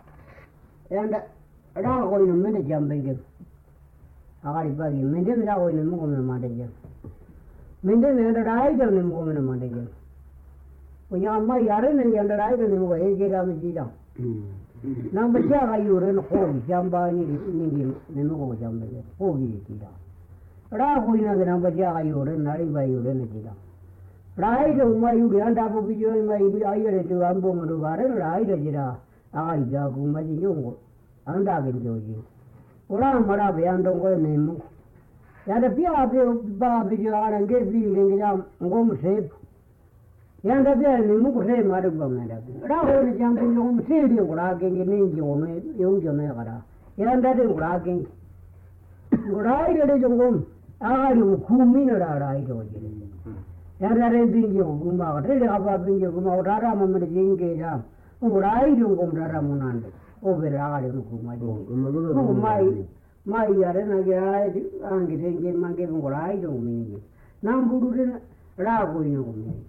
Anda ra ko ni me de jambe ge. Agari bagi mende mira ko ne mo ko ma de ge. Mende ne da dai de ne mo ko ma de ge. O ya ma yare ne ya da dai de ne mo e ge ra mi ji da. Na ba ja ga yu re no ko jamba ni ni ni ne mo ko jamba ge. Ko gi ji da. Ra ko ina ge na ba ja ga yu re na ri ba yu re ne ji da. Rai de ma yu ge anda ko bi jo ma yu ai re tu am bo mo do ba re rai de ji da. Agari ja ku ma ji yo ko anda ge jo ji. Ora mara be ando ko ne mu ya da pia be ba be jo ara nge bi nge ja ngo mu se ya da be ne mu ko re ma de ba me da ra ho ne jam bi ngo mu se ri ko ra ge nge ne jo ne yo jo ne ga ra ya da de ko ra ge ko ra ri de jo ngo a ri ku mi na ra ra jo ji ya da re bi jo ku ma ga de ga ba bi jo ku ma ra ra ma me de nge ja ko ra ri jo ko ra ra mu nan de o be ra ga ku ma jo ko mai mai yare na ge ai angi de ge ma ge ko ra jo mi na buru de ra ko ni ko mi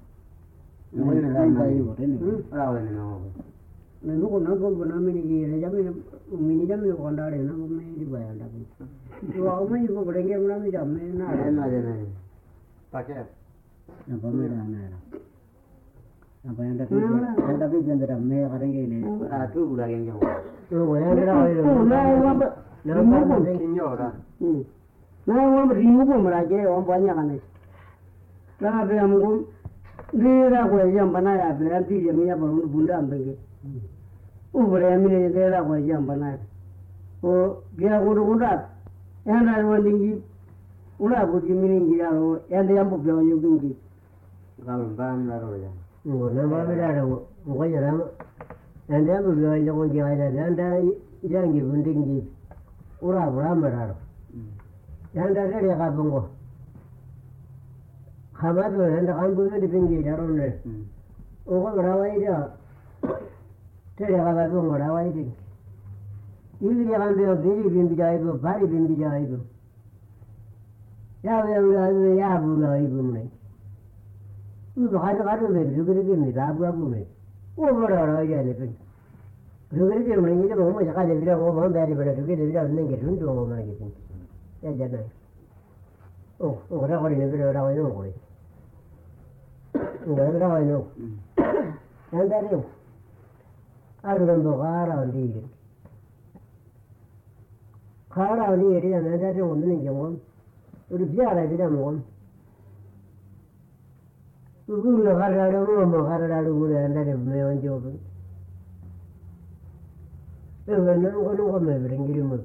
Mo ne la mai yo ne. Ra we ne no. Ne no ko na ko na mi ni ge ja mi mi ni ja mi ko nda re na ko me di ba ya da ko wa mai ko ko de ge na mi ja me na Ne na de ne. Pa ke? na ba me na na na ba ya da ko da bi janda me ga de ge ne A tu bula ge nge. o wa ya ra we na wa ba na ba de Signora. na wa ma ri mu ko ma ra ge wa ba nya ka ne na be am ko ni ra ko ya ba na ya be ran ti je mi ya ba mu bunda am be ge u ba mi ne de ra ko ya ba na o ge ra ko ru da ya na wa ni gi u ra ko ji mi ni gi ya ro ya de ya bu byo yu bi gi Ga ba na ro ya. o na ba me ra ro ko ya ra ya de bu byo yu ko ji ya da ya da ya ngi bundi gi u ra ba ma ra ro ya da re ga bu ngo Khabar tu hendak ambil ni pinggir jarum ni. Orang merawai dia. Tidak khabar tu merawai dia. Ini dia ambil biri bimbi jai tu, bari bimbi jai tu. Ya ya ya bulan ibu ni. Itu hari hari ni juga ni ni rabu rabu ni. Oh merawai dia ni pun. Juga ni dia ni dia orang macam ada dia orang beri beri juga dia ni kita runtuh orang lagi pun. Ya jangan. Oh orang orang ni beri orang ni orang. Nggak tahu ini. Yang tadi, ada yang berkara di. Kara ni eri na da de won ni jom. Uru bia la bida mo. Uru la kara la mo mo kara la ru la da de me on jo. E wa no ko no ko me bringiri mo.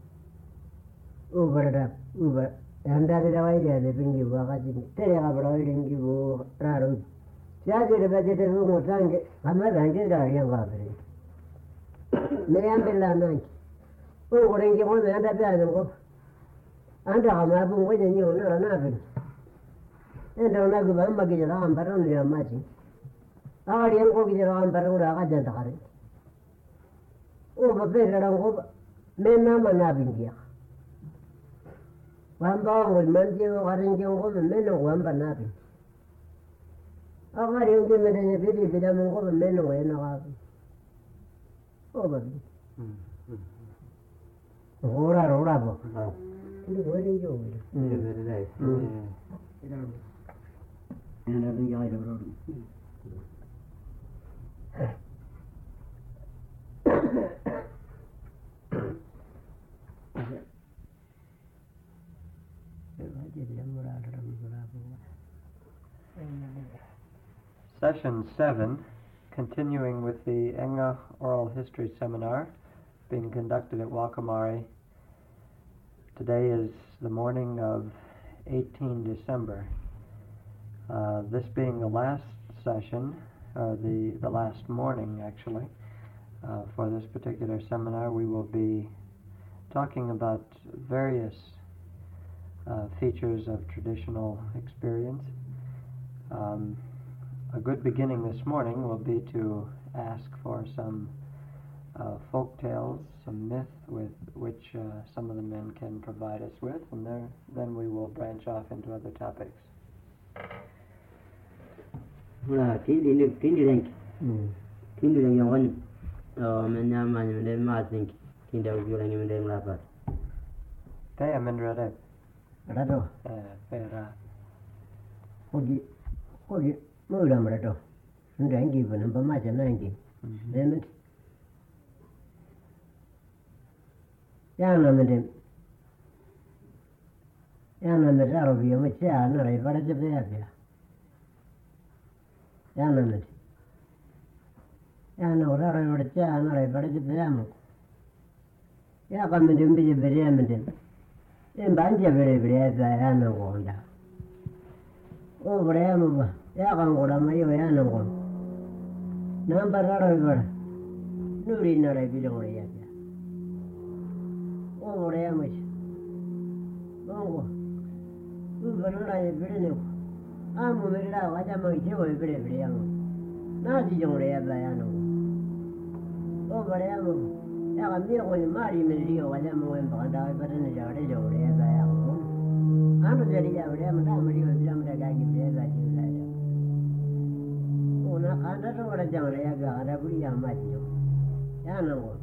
O barada u ba anda de la idea de bingi wa ka ji. Te ya ba ro ringi bo ra ro. Ya je de ba je de mo tange. Ama range da ya ba bere. Me ambella na. O ringi mo me anda ba no. Anda ama bu mo je ni o na na be. Enda na gu ba ma ge ra am baron le ma ji. A ri en ko ge ra am baron ra ka jan ta kare. O ba be ra ko me na ma na bin dia. Wan ba mo man je o garin je ko me no wan ba na bin. A ga ri en je me de be de be da mo ko me no e na ga. O ba bi. Ora ora ba. Ni wo ri jo. Mm. Very nice. Mm. Yeah. And I think I don't know. Session seven, continuing with the Enga Oral History Seminar being conducted at Wakamare. Today is the morning of the eighteenth of December. Uh, this being the last session, uh, the, the last morning actually, uh, for this particular seminar, we will be talking about various uh, features of traditional experience. Um, a good beginning this morning will be to ask for some uh, folk tales, some myth with which uh, some of the men can provide us with, and there, then we will branch off into other topics. Voilà, tindi ni tindi denk. Mm. Tindi denk yang kan. Oh, menya man menya ma think. Tindi au julang menya la pat. Te amendra Ra do. pera. Ogi. Ogi. Mo ra ma do. Ndang gi ban ba ma ja nang gi. Then ya na me dem. Ya na me ra ro bi ma cha na ra ba ra je be ya ya. Ya na me. Ya na ra ra ba cha na ra ba ra je be ya mo. Ya ka me dem be je be ya me dem. En ban je be be ya za ya na go nda. O bre ya mo ba. Ya ka go ra ma yo ya na go. Na ba ra ra ba. Nu ri na ra bi lo ya ya. O bre ya mo. O u ba na ra ye be ne ko. A mo me ra wa ja mo je wo be be ya mo. Na ji jo re ya ba ya no. O bre ya mo. Ya ka mi ko ni ma ri me ri wa ja mo en ba da ba ne ja re jo re ya ba ya mo. Ano je ri ya re ma da ma ri wa bi ma da ga gi be ba ji la ya. O na ka da ro ra ja re ya ga ra bu ri ya ma ji jo. Ya no ko.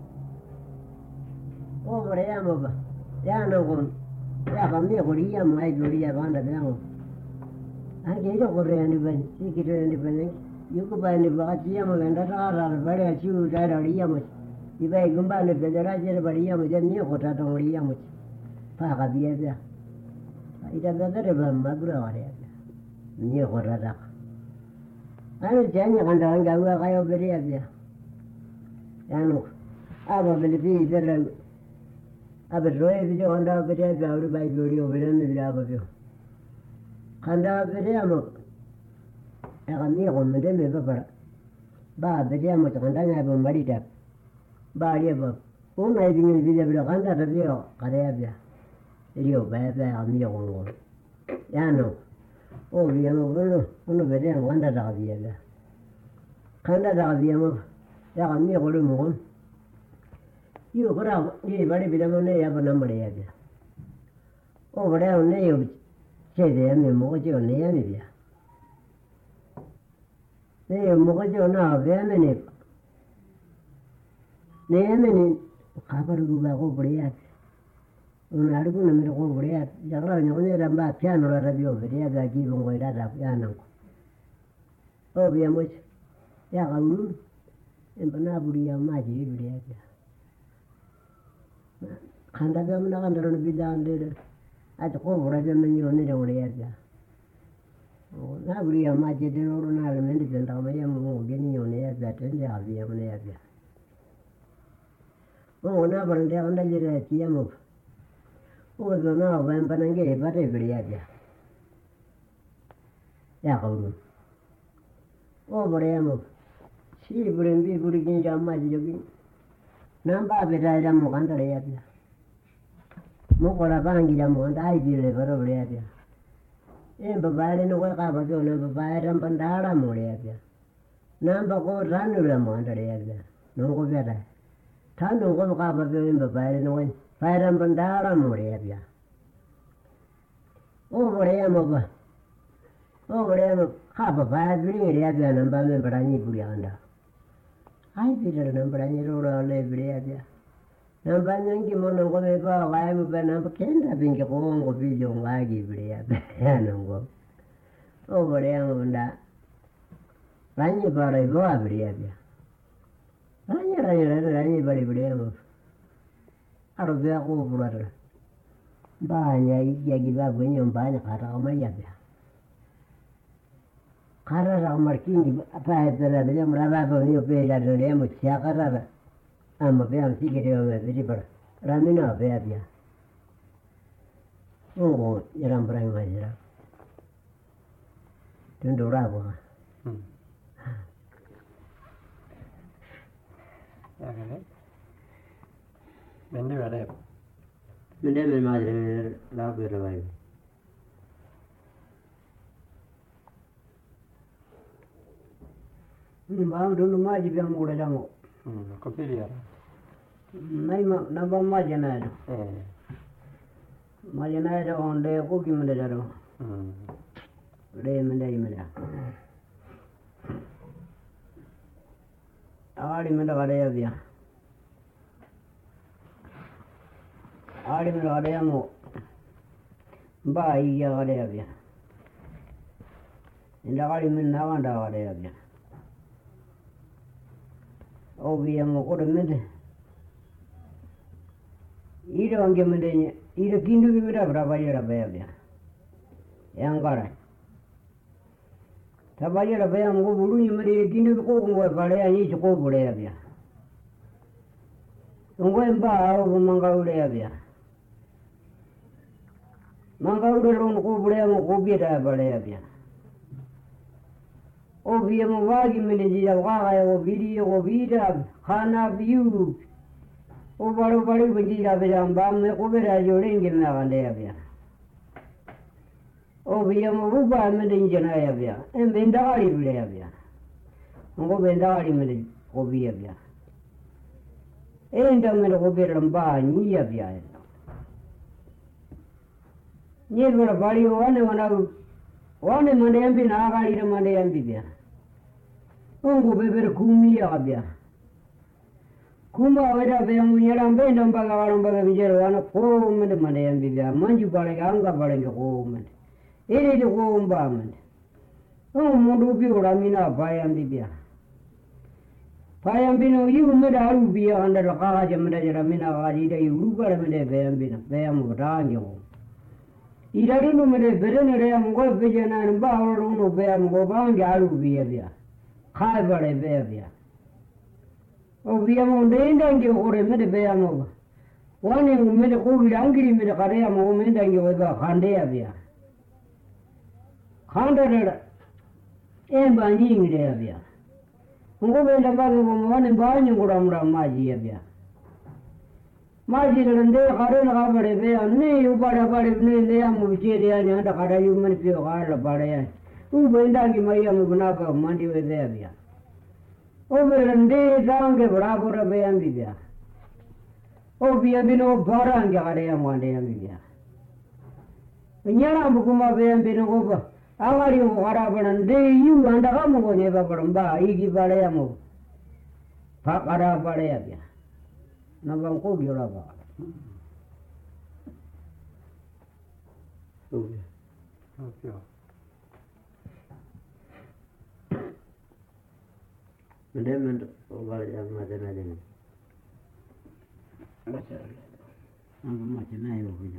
O bre ya mo ba. Ya no ko. Ya ka mi ko ri ya mo ai lo ri ya ba da ya mo. Anche io vorrei ne ben, sì che ne ben. Io che poi ne facciamo andare a fare su da riamo. Ti vai gumba ne vedrà che variamo già mio cosa da riamo. Fa ca via via. Ida da da ba magro ore. Mio cosa da. Ano già ne quando anga wa ga yo via via. Ano. Aba bele bi della. Aba roe vi jo anda via via ora bai video vedere via via. Kanda beriamo, era mio me deve papà. Ba beriamo kanda nga ba marita. Ba rieba. Una e vinil video bla kanda da bio, kare abia. Io ba ba mio ngo. Ya no. O viamo quello, uno beriamo kanda da via. Kanda da viamo. Ya mio quello mo. Io ora ni bari bidamo ne ya ba namare ya. O ora ne io che de me mo jo ne ya ni bia. Ne mo jo na be me ne. Ne me ne ka ba ru ba ko bria. Un argo na me ko bria. Ya ra ne ne ra ba piano la radio bria da gi ngo ira da piano. O bia mo. Ya ga lu. En bana buria ma ji bria. khanda bya mna khanda ro bidang de at ko bora bya men yo ne ro ya bya o na buri ya ma je de ro na le men de da ma ya mo ge ni yo ne ya bya ten ja bi ya ne ya bya o na bran de onda je re ti ya mo o zo na ban ban ge ba de bri ya bya ya ko ru o bora ya mo si buri bi buri ge ja ma je gi namba beda ya mo kan ya bya mo ko la bangi ya mo dai bi le baro le ya bya e ba ba le no ka ba jo na ba ba ram pan da ra mo le ya bya namba ko ran le mo anda ya bya no ko bya da ta no ko ka ba jo ba ba le no ba ram pan da ra mo le ya bya o bo le ya mo ba o bo le mo ka ba ba bi le ya bya namba me ba ni bu ya anda ai bi le namba ni ro ra le bi ya bya namba nyangi mo no ko be ba wa mu ba namba kenda bingi ko ngo bi jo ngagi bi ya ya no ngo o bo le mo nda rani ba re bo bi ya bya rani rani rani rani ba bi ya mo aro be ko bu ra ba nya ya gi ba bu nyom ba nya ka ta ma ya bya kara ra mar kingi apa eta ra de mo ra ba bo ni pe ra de mo sia kara ra ama be am si ke de me de par ra mi na be ya o ya ram bra ma ya tun do ra bo ya ne men de ra de men de me ma de la be ra ba ba do ma ji be mo ra ja mo mm ko pe ya nai ma na ba ma ja na do eh ma ja na do on de ko ki me de do mm re me de me da आड़ी में लगा दे अभी आड़ी में लगा दे मो बाई लगा दे अभी इंदाड़ी में नावा लगा दे अभी ओ भी हम को में दे इधर अंगे में दे इधर किंतु भी मेरा बराबर ये रहा है अभी यहाँ कर रहा है तब आये रहा है हमको बोलूँ ये मेरे किंतु को को पढ़े हैं ये चुको पढ़े अभी उनको इन बाहर वो मंगाऊ ले अभी मंगाऊ ले उनको पढ़े हमको भी रहा पढ़े अभी ओ भी हम वाली में ले जाओ वहाँ है वो बीड़ी वो बीड़ा खाना पीऊ वो बड़े बड़े बंजी जाते जाम बाम में को भी रह जोड़ेंगे मैं आने अभी ओ भी हम वो बाहर में नहीं जाना है अभी इन बेंदारी बिड़े अभी उनको बेंदारी में को भी अभी इन टाइम में को भी लंबा नहीं अभी आए ये बड़ा बड़ी वाने वाना वाने मंडे हम भी नागाड़ी रे मंडे हम भी बिया उनको भी फिर घूमी आ बिया घूमा वेरा पे हम ये राम पे नंबर का नंबर का विजय वाना को मंडे मंडे हम भी बिया मंजू पड़ेगा अंगा पड़ेंगे को मंडे ये जो को उम्बा मंडे ओ मुंडू भी उड़ा मीना भाई हम भी बिया भाई हम भी नो ये उम्र दारू बिया अंदर रखा जमने जरा मीना वाली दे ऊपर में दे पे हम भी ना पे हम उड़ाएंगे वो इधर नो मेरे बेरे ने हमको भेजना है बाहर नो पे हमको बांग आलू भी है बिया खाए बड़े बे बिया ओ बिया मो नहीं देंगे और मेरे बे हम वाने मेरे को लांगड़ी मेरे करे हम वो में देंगे वो तो खांडे है बिया खांडे रे ए बांगी मिले बिया हमको बे लगा वो वाने बांग को रामरा माजी है बिया माजी रंदे करे लगा बड़े बे हमने ऊपर ऊपर ने ले हम मुझे रे यहाँ दा करे यू मन पे गाल बड़े हैं तू बेंदा की मैया में बना कर मांडी वे दे बिया ओ मेरे रंदे जांगे बड़ा बुरा बे हम भी बिया ओ बिया बिनो बारह के करे हम मांडे हम भी बिया यहाँ बुकुमा बे हम बिनो को आवारी को गारा बनंदे यू अंडा का मुको ने बा बड़ंबा ई की बड़े हम फाकरा बड़े बिया नबम को गिरा बा ओके ओके मंडे में वाले मदन Madan ma ce n'hai io qui.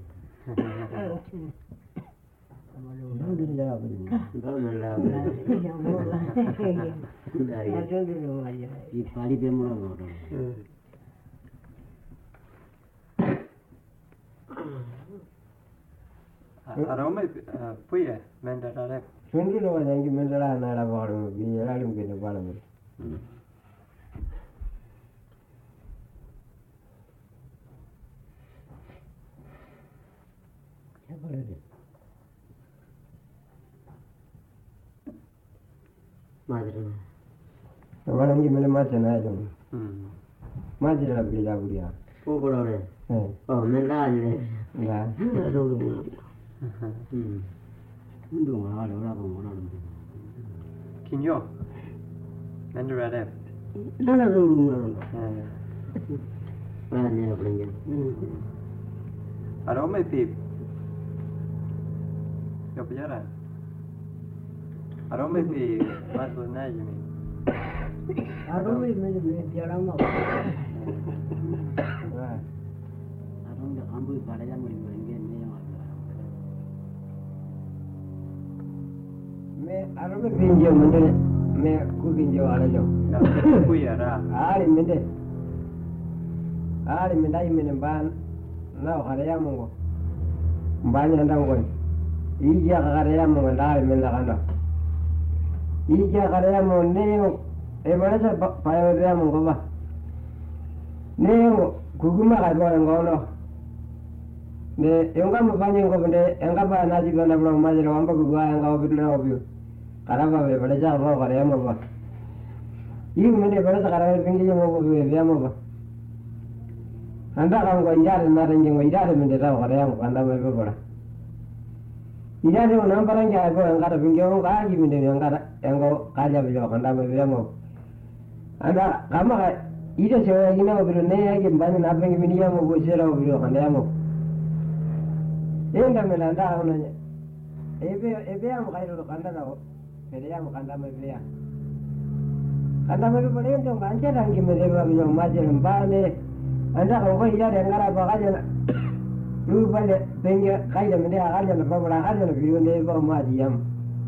Non dire la verità. Non la verità. Dai. Ma già dire la verità. I pali per mo lavoro. Arome puye mendarare. Sundi lo dangi mendara na la baro bi la lim ke bala mi. Ya bale. Madre. Wala ngi mele ma tana yo. Hmm. Madre la bi la buriya. Ko ko re. Eh. Oh, mendara le. Ya. Do do. Hmm. Ndo ma la la ko na. Kinyo. Mendarare. La la do do. Eh. Ba ne la bringe. Arome pi. Yo pillara. Arome pi maslo na yumi. Arome me me pillara ma. Arome ambu para ya muri bringe me ma. Me arome pinjo mende me ku pinjo ala jo. Ku ya ra. Ali mende. Ali mende ai mende ban na ala ya mongo. Mbanya ndango. Ija kagarea mo ndai menda kanda. Ija kagarea mo neo e marasa payo mo goba. Neo kuguma ka bo ngono. Ne yonga mo banye ngo bende enga ba na ji bana bro ma jero amba gugwa enga obina obio. Karaba be bale ja bo kagarea mo ba. Yi mende bale sa kagarea pingi mo bo be ya mo ba. Anda ka ngo injare na renje ngo injare mende ta kagarea mo kanda me be bora. Ida de una baranga go angara bingo ga ji minde angara engo kaja bijo kanda me biamo anda kama ga ida se ya gina obiro ne ya gi mbani na bengi mini ya mo go sera obiro kanda ya mo enda me landa ona ebe ebe am ga iro kanda na go pede ya mo kanda me bia kanda me bo ne ndo nganje rangi me de ba bijo ma je mbane anda go ida de angara ba ga je lu bale benga kaida mende agarja na babura agarja na biyo ne ba ma diyam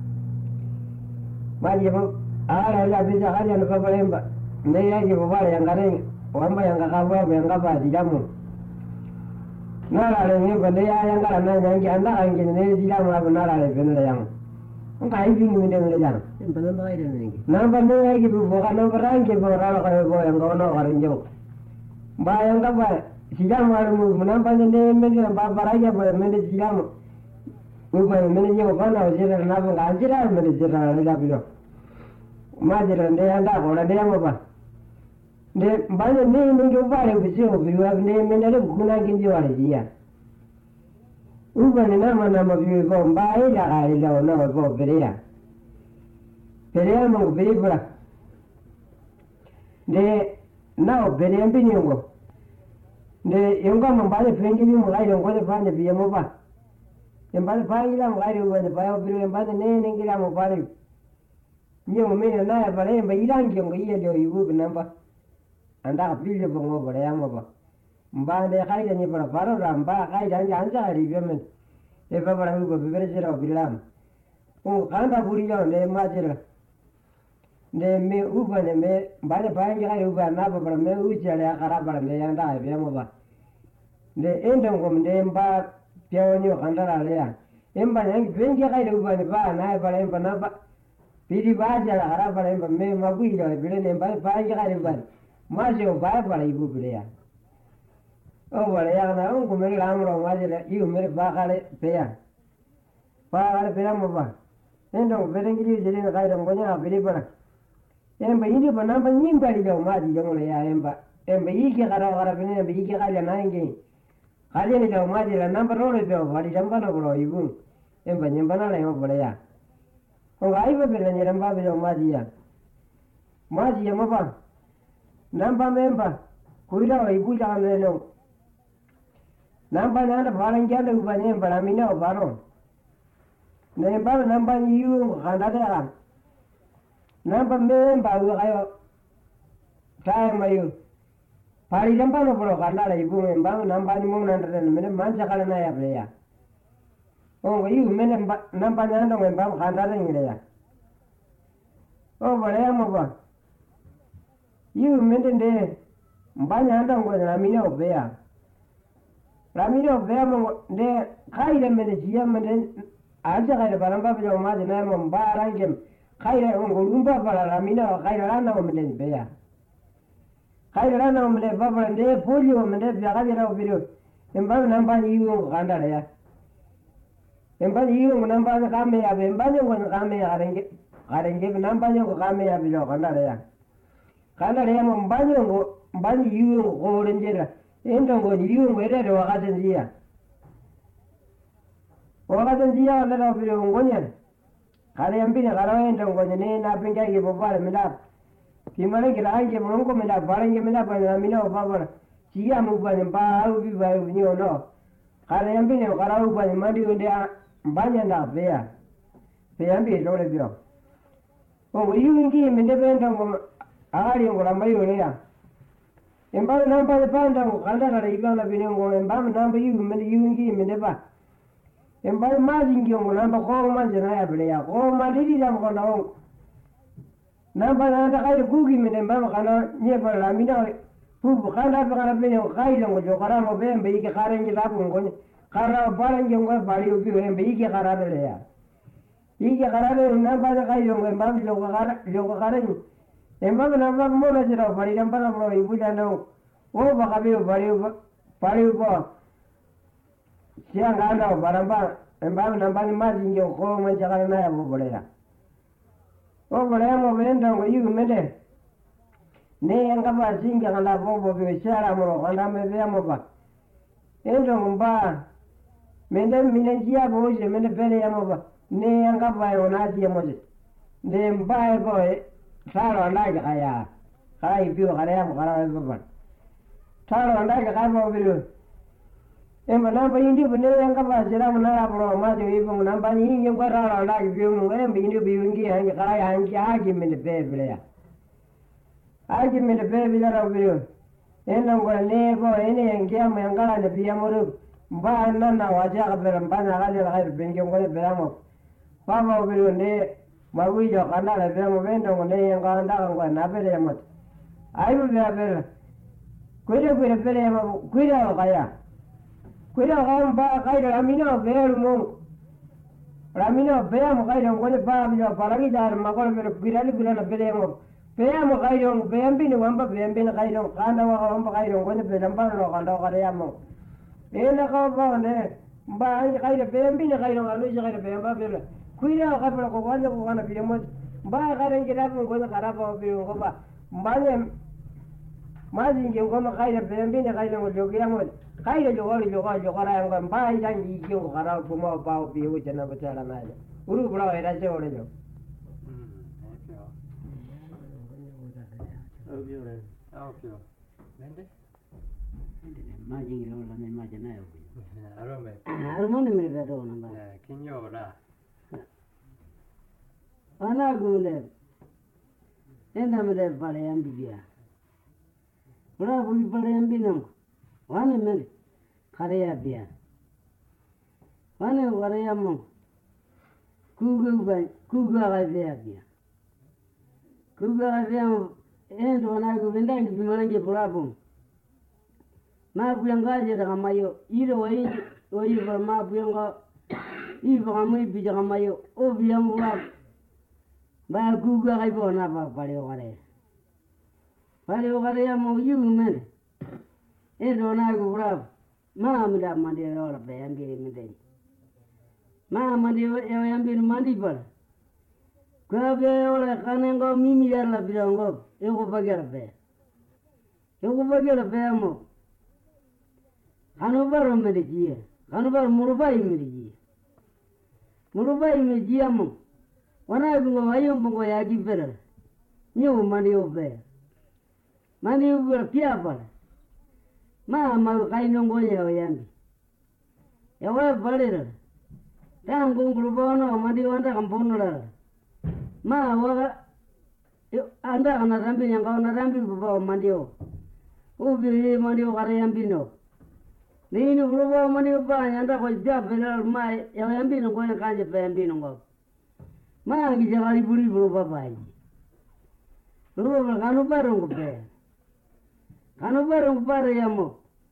ma diyam ala la bisa agarja na babura emba ne ya ji babara yang gare wamba yang ka ba yang ka ba diyamu na la le ne ba ne ya yang gara na yang ki anda ang ki ne diyamu ba na la le ben le yang on ka ibi ni mende le jana emba na ba ide ne ki na ba ne ya ki bu ka na ba ran ki bo ra ka bo yang ko no garin jo ba yang ka ba sijamu alu menampak ni mende nampak baraya boleh mende sijamu, bukan mende ni bukan awak jelas nampak anjira mende jelas ada bila, macam ni anda kalau dia apa, ni banyak ni ni jumpa ni bising bila ni mende ni guna kinci wali dia, bukan nama nama bila kau bayi dah kali dah nama kau beria, beria mau beri pula, ni now beria pun yang kau. De yonga mambale pengi ni mulai yonga de pande biya mo ba embale pai la mulai ro de pai obiro embale ne ne ngira mo pare ni mo me na ya pare emba ilang yonga iya do ibu namba anda apile bongo bare ya mo ba mbande kai de ni para paro ramba kai dan jansa ri be men e ba bara ko be bere jera bilam o kanda buri yo ne ma jera ne me uba ne me bale pai ngira uba na ba bara me u jere akara bara ne anda be mo ba de endam ko de mba piawani kandara le emba yang bengi kai de uba ne ba na ba emba na ba pidi ba jara ara ba emba me ma bui le bile ne ba pa ngira de ba ma je ba ba ibu bile ya o ba ya na un ko me la amro ma je le yu me ba kale pe ya ba kale pe mo ba endam bengi je ne kai de ngonya bile ba emba ini ba na ba nyimba ri jo ma di jo le ya emba emba iki kara kara bine emba iki kala na ngi kali ni jo ma di la namba ro le jo wali jamba no bro ibu emba nyimba na le mo bole ya o ga ibe be ne ramba be jo ma di ya ma di ya mo ba namba memba kuida o ibu ja le no namba na na ba ran ja le ba ne ba na mi na ba ro ne ba namba ni yu khanda da namba memba u ayo tai mayu pari rambano polo kandala ibu mbang nambani mong nandaran mene mancha kala na ya pleya ongo yu mene nambani ando mbang kandala ngile ya o bale mo ba yu mene de mbanya ando ngo ramina obeya ramina obeya mo de kaida mene jiya mene aja kaida baramba bjo ma de na mo mbarangem kaida ngo lumba bala ramina kaida rana mo mene beya kaida rana mo mene baba de polio mene biaga dira obiro emba namba ni yu kanda ya emba yu namba ka me ya emba ngo ka me ya renge arenge namba ngo ka me ya bilo kanda ya kanda ya mo mbanyo ngo mbani yu ngo renjera endo ngo yu ngo ere ro ga tenjia o ga tenjia le ro obiro ngonya kare ambine karo endo ngo ne na pinga ke bobale mila kimale ke range mongo mila barange mila bana mila obaba cia mu bana ba au bi ba ni ono kare ambine karo bana mandi onde mbanya na bea bea ambi lo le bio o yu ngi mende benda ngo ari ngo la mayo le ya emba namba de panda ngo kanda kare ibana bine ngo emba namba yu mende yu ngi mende ba emba maji ngi ngo namba ko manje na ya bele ya ko mandiri ya ngo na ngo namba nanda kare gugi mende emba kana nyeba la mina pu kanda kana bine ngo kai ngo jo kara ngo bembe ike kare ngi la ngo kara barange ngo bari ubi bembe ike kara bele ya ike kara bele namba kai ngo emba jo kara jo kara ni emba namba mo na jira bari namba na bro ibu jano o ba kabe bari bari ko siang anda baramba emba namba ni maji ngi ko ma jagana na ya bo bole ya o bole mo benda ngo yu mende ne anga ba singa kala bo bo be shara mo kala me be mo ba endo mba mende mine jia bo je mende bele ya mo ba ne anga ba yo na ji mo je de mba bo saro na ga ya kai biu kala ya mo kala ba ba saro na ga ka bo biu emba na ba indi bune anga ba jira mo na bro ma je ibu na ba ni ngi ko ra na ga biu mo emba indi biu ngi ha ga kala ya ngi ha gi mende be bele ya aji mende be bila ra biu ena ngo ne bo ene ngi am ngala ne biya mo ru ba na na wa ja ga be mba na ga le ga be ngi ngo le be mo ba mo biu ne ma wi jo kana le be mo be ndo ne nga nda ngo na be le mo ai bu be be kwere kwere be mo kwere ga ya kwere ga ba ga ra mino be ru mo ramino be mo ga ro ngo le ba mi jo para gi jar ma ko be kwere le kwere be mo be mo ga ro be ambi ni wamba be ambi na ga ro kana wa wamba ga ro ngo le be lamba ro ga ndo ga ya mo e na ka ba ne ba ai ga ro be ambi na ga ro ga lu ga ro be amba be kuira ka pero ko wanda ko wana pide mo ba ga ren kira ko ko kara ba be ko ba mbane maji nge ko ma kaira be ambi na ga ro jo gira mo kaira jo wali jo ga jo kara ngo ba ai dan ji ko kara ko mo ba o be o jana ba tara na ya uru bra era je ore jo Obvio. Obvio. Mende? Maji ngi lo la ne maji na yo Arome. armone me be ro na ba Eh, kinyo ra. ana gule enda me de pale ambi dia bra bu pale ambi nam wane me khare ya dia wane ware ya mo kugu ba kugu ga dia dia kugu ga dia endo na gu venda ngi manange bravo ma buyangaje daga mayo iro wai wai ba ma buyanga iba kamui bija mayo o biyangula ba guga kai bona ba pare ore pare ore ya mo yu men e do na gu bra ma mi da mandi ora be ambi mi de ma mandi e ambi mandi ba ka be ore kanengo mi mi ya la birango e go bagera be e go bagera be mo anu baro me de ji anu baro murubai me de ji murubai me ji amo wana gungo mayo bungo ya gi bera nyu mani obe mani obe pia bala ma ma kai no ngo ya yandi ya wa balera tango ngrubono mandi wanda kampono la ma wa anda ana rambi nyanga ana rambi baba mandi o Ubi mani Variambino. Nino Ruba Mani and I was Japan, my Yambino going to kind of Bambino. My Gijali Buri Ruba Bai. Ruba Hanubarum Bear. Hanubarum Pariamo.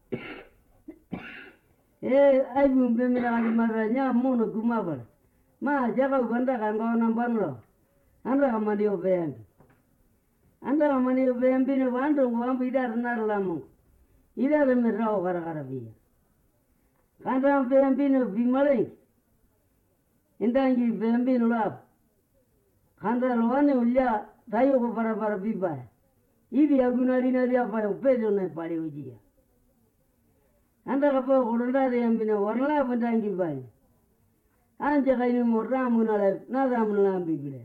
Eh, I will be Maranya Mono Gumaver. Ma Java Ganda and Gona Banlo. Under a money of Bambi. Under a money of Bambi, one to one with that Narlamu. Either the Miro or Arabi. Under a Bambino be Malay. In Dangi Bambino love. Under one Ulia, Tayo Parabara Biba. If you are Gunarina, they are by a peasant and Pariugia. Under a poor Urari and Bino, one love and Dangi Bay. Anjakaini Moramuna, Nadam Lambi.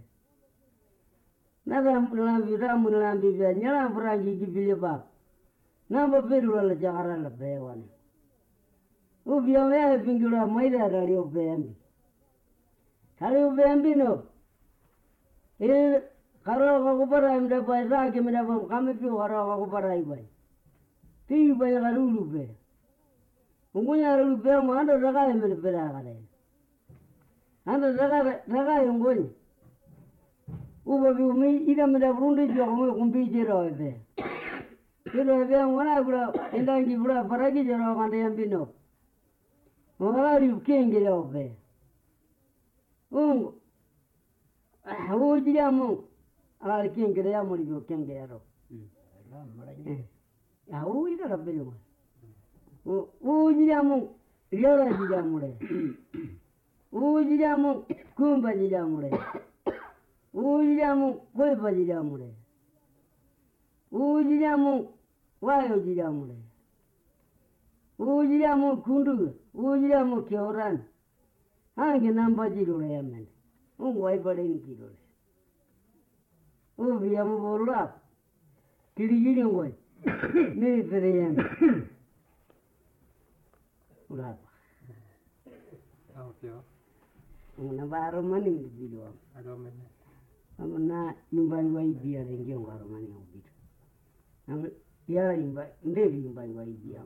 Nadam Lambi, Ramun Lambi, Yara Frangi Gibiliba. Number Pedro Jara la Bewan. Ubia may have been good of my daddy of Bambi. Hello Bambino. Here, Karawa Upara and the by Rakim and Abba Kamipi or Upara. Tea by Arulu Bay. Umuya Rubel under the guy in the Pedagare. Under the guy in going. Uber you me, either with a wounded your own computer there. You know, when I would have, and I give up Paragija on the Ambino. Why you can't get off there? Oh, who did you? I can't get out when you can't get out. Who is that a bill? Who did you? Yara Jamure. Who did you? Kumba Jamure. Who did you? Kuipa Jamure. Who did you? Why did you? Who did you? Kundu. Who did you? Kyoran. I can number zero amen. Oh, why but in kilos? Oh, we have more up. Killing away. Maybe for the end. Oh, yeah. Navarro money is below. I don't mean it. I'm not you by way beer and young money of it. I'm hearing by living by way beer.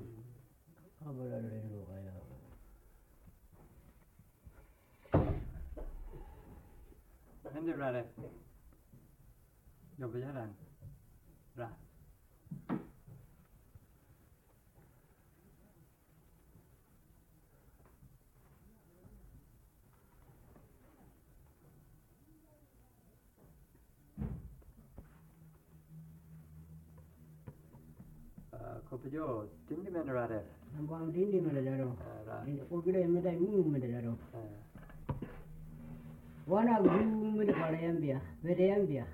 When did Rada? You'll be done. Right. Kopijo, didn't you mean Rada? I'm going to India Medero. Forget me that you Medero. One of you with the Parambia, Vedambia.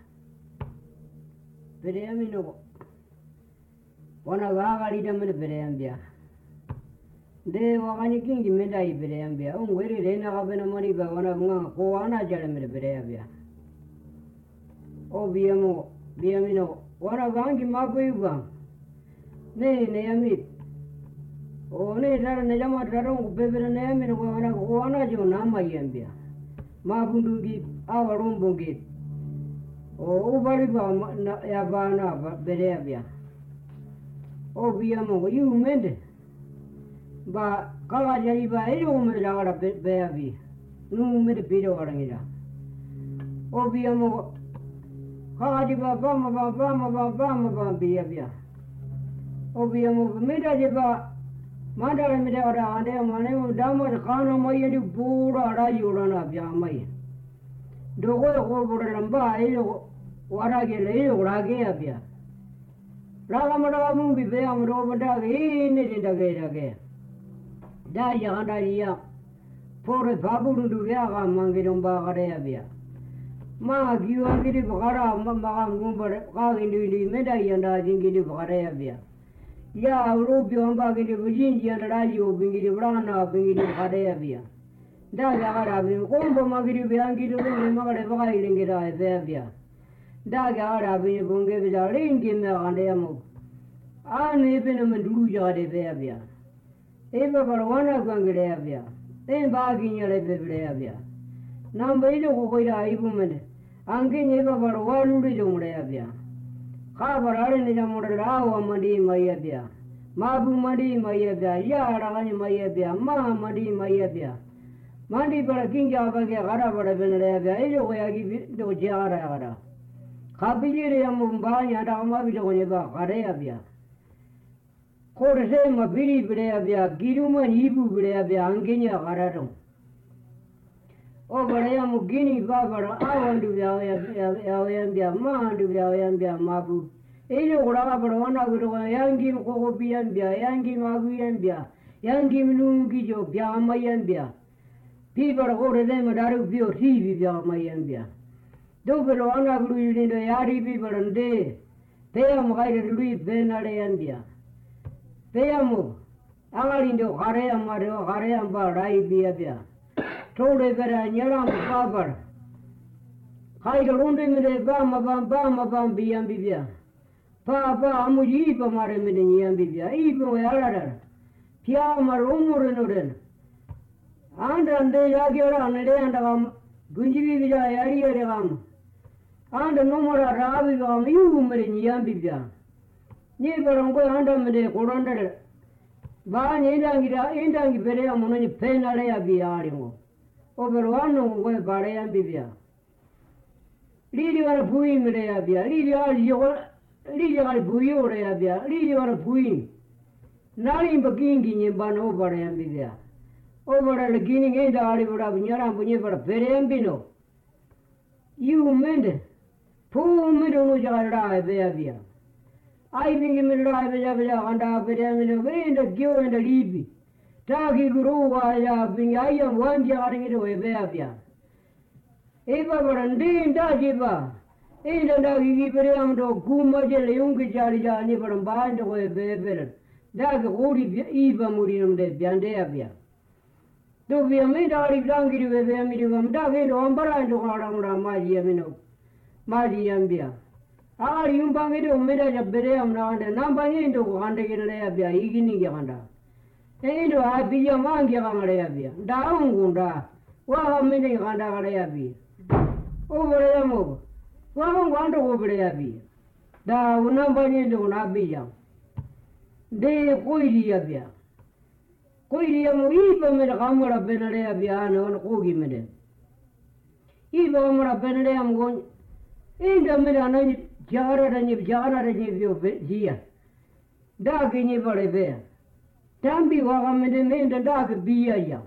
Vedamino. One of our leader with Vedambia. They were any king in Medai Vedambia. Oh, where did they know of any money by one of Juana Jeremy Vedambia? Oh, Biamo, Biamino, one of Anki Mapuiba. Nay, Naomi. Oh, nay, Najama Taron, Bever and Naomi, one of Juana Jonama Yambia. Mabundugi, our Rumbungi. Oh, Bariba, Yavana, Bedavia. Oh, Biamo, you meant it. But Kalajariba, you made out of Beavi. No, made a bit of Orangida. Oh, Biamo, Kalajiba, Bama, Bama, Bama, Beavia. Oh, Biamo, Medajiba. Mother and Medora, and then my name was Dama, Kano, my Pura, Rayurana, Yamai. The way over and by what I get, or I gave you. Ragamada movie, they are over there, in it in the gate again. Dayanda, for a babu to do Yaga, Mangidum Bagarabia. Mark, you are getting Bagara, Mamma, Gumba, Kagin, the Medai, and I think it is Bagarabia. Ya Rubio and Baggy Virginia and Radio being the Rana being the Hadavia. Daga Arabim, Combo Magri Bianchi to the Mother Viling it I Zavia. Daga Arabim, Bungavida, ring in the Andemo. I'm even a Meduja de Zavia. Ever for one of Gangavia. Then bargain your Zavia. Number eight of Wida Ibuman. Anking ever for one region Ravia. Kabarare ni jamurao mandi mayabia. Mabu mandi mayabia. Yaragani mayabia. Ma mandi mayabia. Mandi para kinja bagi gara para benarabia. Ejo koyagi do jara gara. Kabili ya mumbani ada ama bido konyeba garabia. Korse mabiri berabia. Giruma ibu berabia. Angenya garado. O baraya mugini babara awandu ya ya ya mandu ya ya mabu ejo gora bara wana gora yangi ko biyan biya yangi mabu yan biya yangi minungi jo biya mayan biya pi bara gore de madaru biyo ti biya mayan biya do bara wana guru ni do yari bi barande teya mugai rui benare yan biya teya mu agari do gare amare gare amba rai biya biya Tore vera nyaram babar. Hai runde mere bam bam bam bam biam bibia. Pa pa amuji pa mare mere nyam bibia. Ibo yarara. Pia marumur noden. Anda ande yagira nede anda gam gunji bibia yari yari gam. Anda nomora rabi gam ibu mere nyam bibia. Ni barongo anda mere koranda. Ba nyidangira indangi bere amunoni penale ya biaringo. Overwano go Barayan Bibia. Lili are Bui Mereabia, Lili are Lili are Buyo Reabia, Lili are Bui. Nari Bagingi in Bano Barayan Bibia. Over a beginning in the Arivura of Yaram Buneva Perembino. You mend Poor Middle Jara Beavia. I think him in Ravia and Aperamino, in the Gio and the Libi. Taki guru waya bingai yang wan jaring itu webaya. Eba berandi dah jiba. Ini dah gigi periam do guma je leung kejari jani berambahan do webaya. Dah guri iba muri namde biande abia. Do biame dah rilang kiri webaya miri bam dah ke do ambaran do orang orang maji amino. Maji ambia. Agar yumpang itu umeda jabere amna ande nampaknya itu kande kiri abia igini kya kanda. Ini doa biaya mangi orang ada biaya. Daun gunda, wah mending ganda ada biaya. Oh beraya mo, wah ganda oh beraya biaya. Daun nampaknya itu nak biaya. Deh koi dia biaya. Koi dia mo iba mereka kamu ada benaraya biaya, anu kogi mereka. Iba kamu ada benaraya mo, ini dah mereka nanya jara dan jara dan dia. Dah kini boleh biaya. Tambi waga mende mende dak biya ya.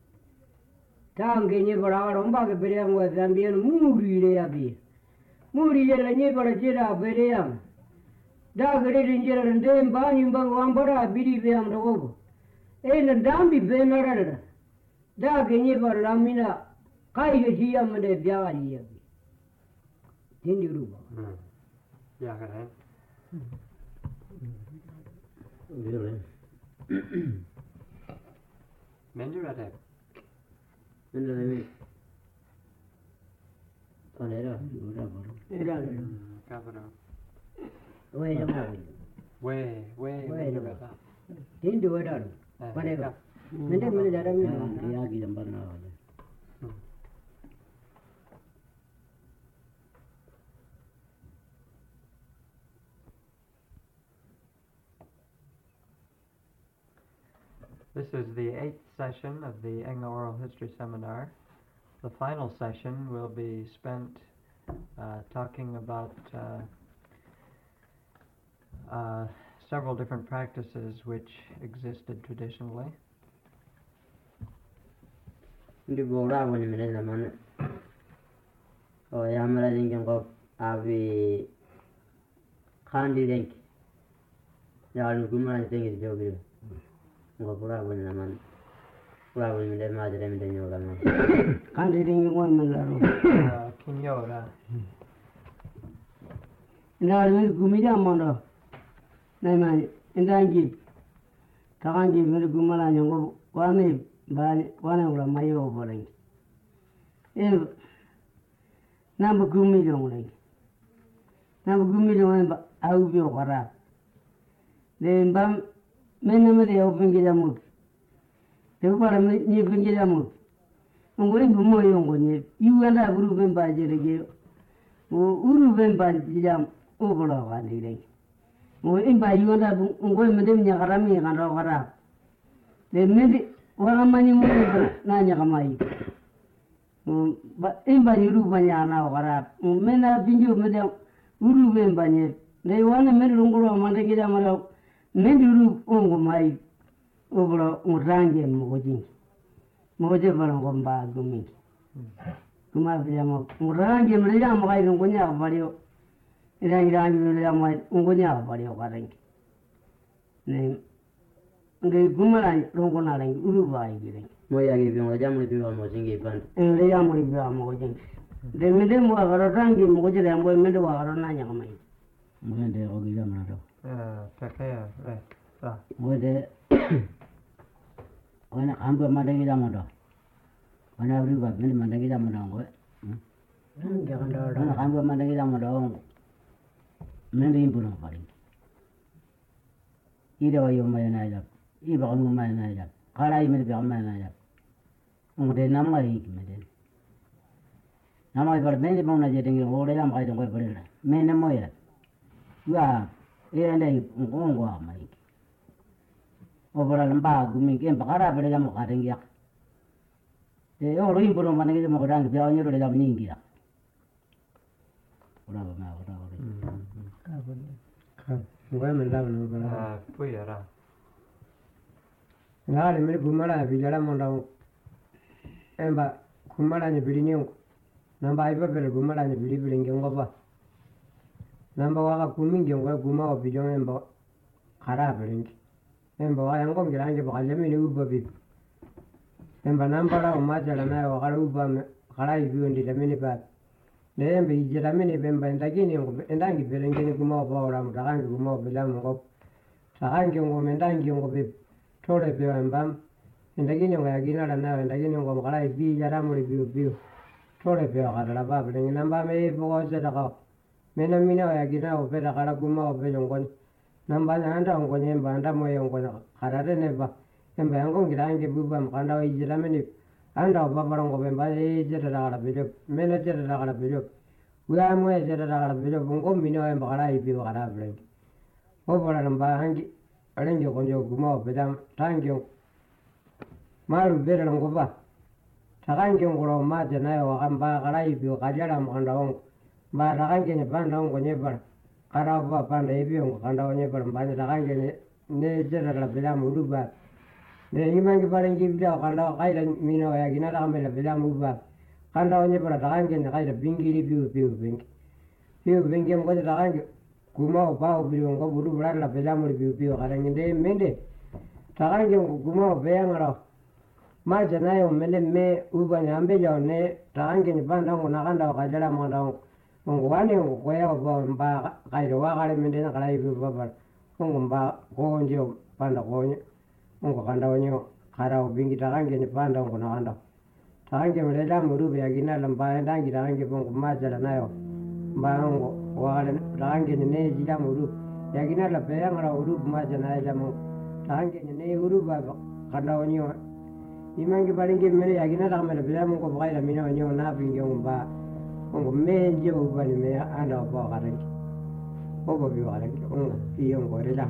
Tange nye bara romba ke bere ngwa zambi en muri le ya bi. Muri le nye bara jira bere ya. Dak re rinjera rende ba ni ba wambara biri be am rogo. E na dambi be na ra. Dak nye bara lamina kai ge ji am de bya ya bi. Tindi ru ba. Ya kare. Violen. Mendirate. Mendirate. Olera, ura baro. Era. Kabaro. Oye jamu. We, we, mendirate. Tindi weda. Panega. Mende mende jara mi. Ya ki jambar na wale. This is the eighth session of the Enga Oral History Seminar. The final session will be spent uh, talking about uh, uh, several different practices which existed traditionally. Ndi bora wani mene zaman. Oh ya mara dingin ko abi khandi denk. Ya nu kumara dengi jogi. Ngo pura wani zaman. Pura wani mene majere mene nyoga ma. Khandi dengi ko mangaro. Kinyora. Na ni gumija mondo. Na mai indangi. Kakangi mene gumala nyongo wani bani wana ula mayo bolang. Eh, nambu gumi dong lagi. Nambu gumi dong ba au bio kara. Den bam mena mede au pingi jamu. Teu para ni pingi jamu. Ngori gumo yongo ni. Iu anda guru ben ba jere ge. O uru ben ba jam. ubulo kanile mo imba yonda ngo mende nya karami kan ro kara de mende wala mani mo na nya kamai ba imba yuru banya na kara mena binju mede uru bemba nye de wana mende ngoro mande kida mara mende uru ongo mai ubulo murange mo jingi mo je balo ngomba gumi kuma vya mo murange mlira mo kai ngonya balio ira ira mlira mo ngonya balio karengi ne ngai gumara rongona lengi uru bai gire mo ya ge byo ja mo byo mo singi pan e ya mo byo mo jingi de mede mo agaro rangi mo je le mo mede wa agaro nanya kamai mo de o gila mo do eh takaya eh sa mo de ona ambo madagi da mo do ona abri ba mede madagi da mo do ngo jangan do ona ambo madagi da mo do mede impuno pari ida wa yo mai na ya i ba mo mai na ya kala i mede ba mai na ya mo de nam mai ki mede nam mai ba mede mo na je dingi o de am kai dong ko pare me ne mo ya ya e ande ngo mai o bora lamba gumi ke bakara pare mo ka dingi ya e o ro impuno madagi mo ko dang bia nyo de da ningi ya ora ba ma ora ora ngoy men la no bala ah puyara ngale me gumala bijala monda emba kumala ni bilini namba iba bele gumala ni bili bili ngengo ba namba waka kumingi ngoy guma o bijo emba khara bili emba wa yango ngirange ba jami ni uba bi emba namba la o majala na o khara uba me khara ibi ndi la mini ba ne emba ijira mini bemba ndagini ngo ndangi bele ngeni guma o ba ora mutakangi guma o bila ngo takangi ngo mendangi ngo bi tole pe emba ndagini ngo yagina la na ndagini ngo khara ibi jara mo bi bi tole pe khara la ba bele namba me bo se ta ka mena mina yagina o pe ta khara guma o be ngo namba anda ngo nyemba anda mo yo ngo khara de ne ba emba yango ngirange buba mkanda wa ijira mini anda o baba ngo bemba e jira la khara be mena jira la khara be uya mo e jira la khara be ngo mina emba khara ibi khara be o bora namba hangi arenjo konjo guma o be dam tangyo maru bere ngo ba takange ngoro ma jana yo kamba khara ibi khajara mkanda ngo ba takange ne banda ngo nyeba khara ba banda ibi ngo kanda ngo nyeba ba takange ne ne jira la be dam uduba ne imangi barengi bida kanda kaira mina ya gina da mele bida muba kanda onye bara takange ne kaira bingiri biu biu bingi biu bingi mo da takange kuma o ba o biu ngo buru bara la bida mo biu biu kara ngende mende takange kuma o be ngara ma jana yo mele me uba nyambe jo ne takange ni banda ngo nakanda ka jala mo da ngo wani ngo ko ya ba ba kaira wa kare mende na kala ibu baba ngo ba ko njo panda ko ngo kanda onyo kara ubingi takange ni panda ngo na kanda takange mlela murubi agina lamba ndangi takange bongo majala nayo mbango wale takange ni ne jila murubi yagina la peyanga la urubi majala nayo jamo takange ni ne urubi kanda onyo imangi balingi mele yagina takamela peyanga mungo bakaila mina onyo na bingi mba ngo menje ubani me anda obo karengi obo bi karengi ngo iyo ngo rela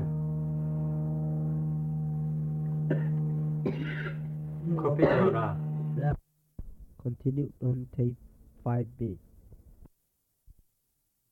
Copy Dora. Continue on tape five B.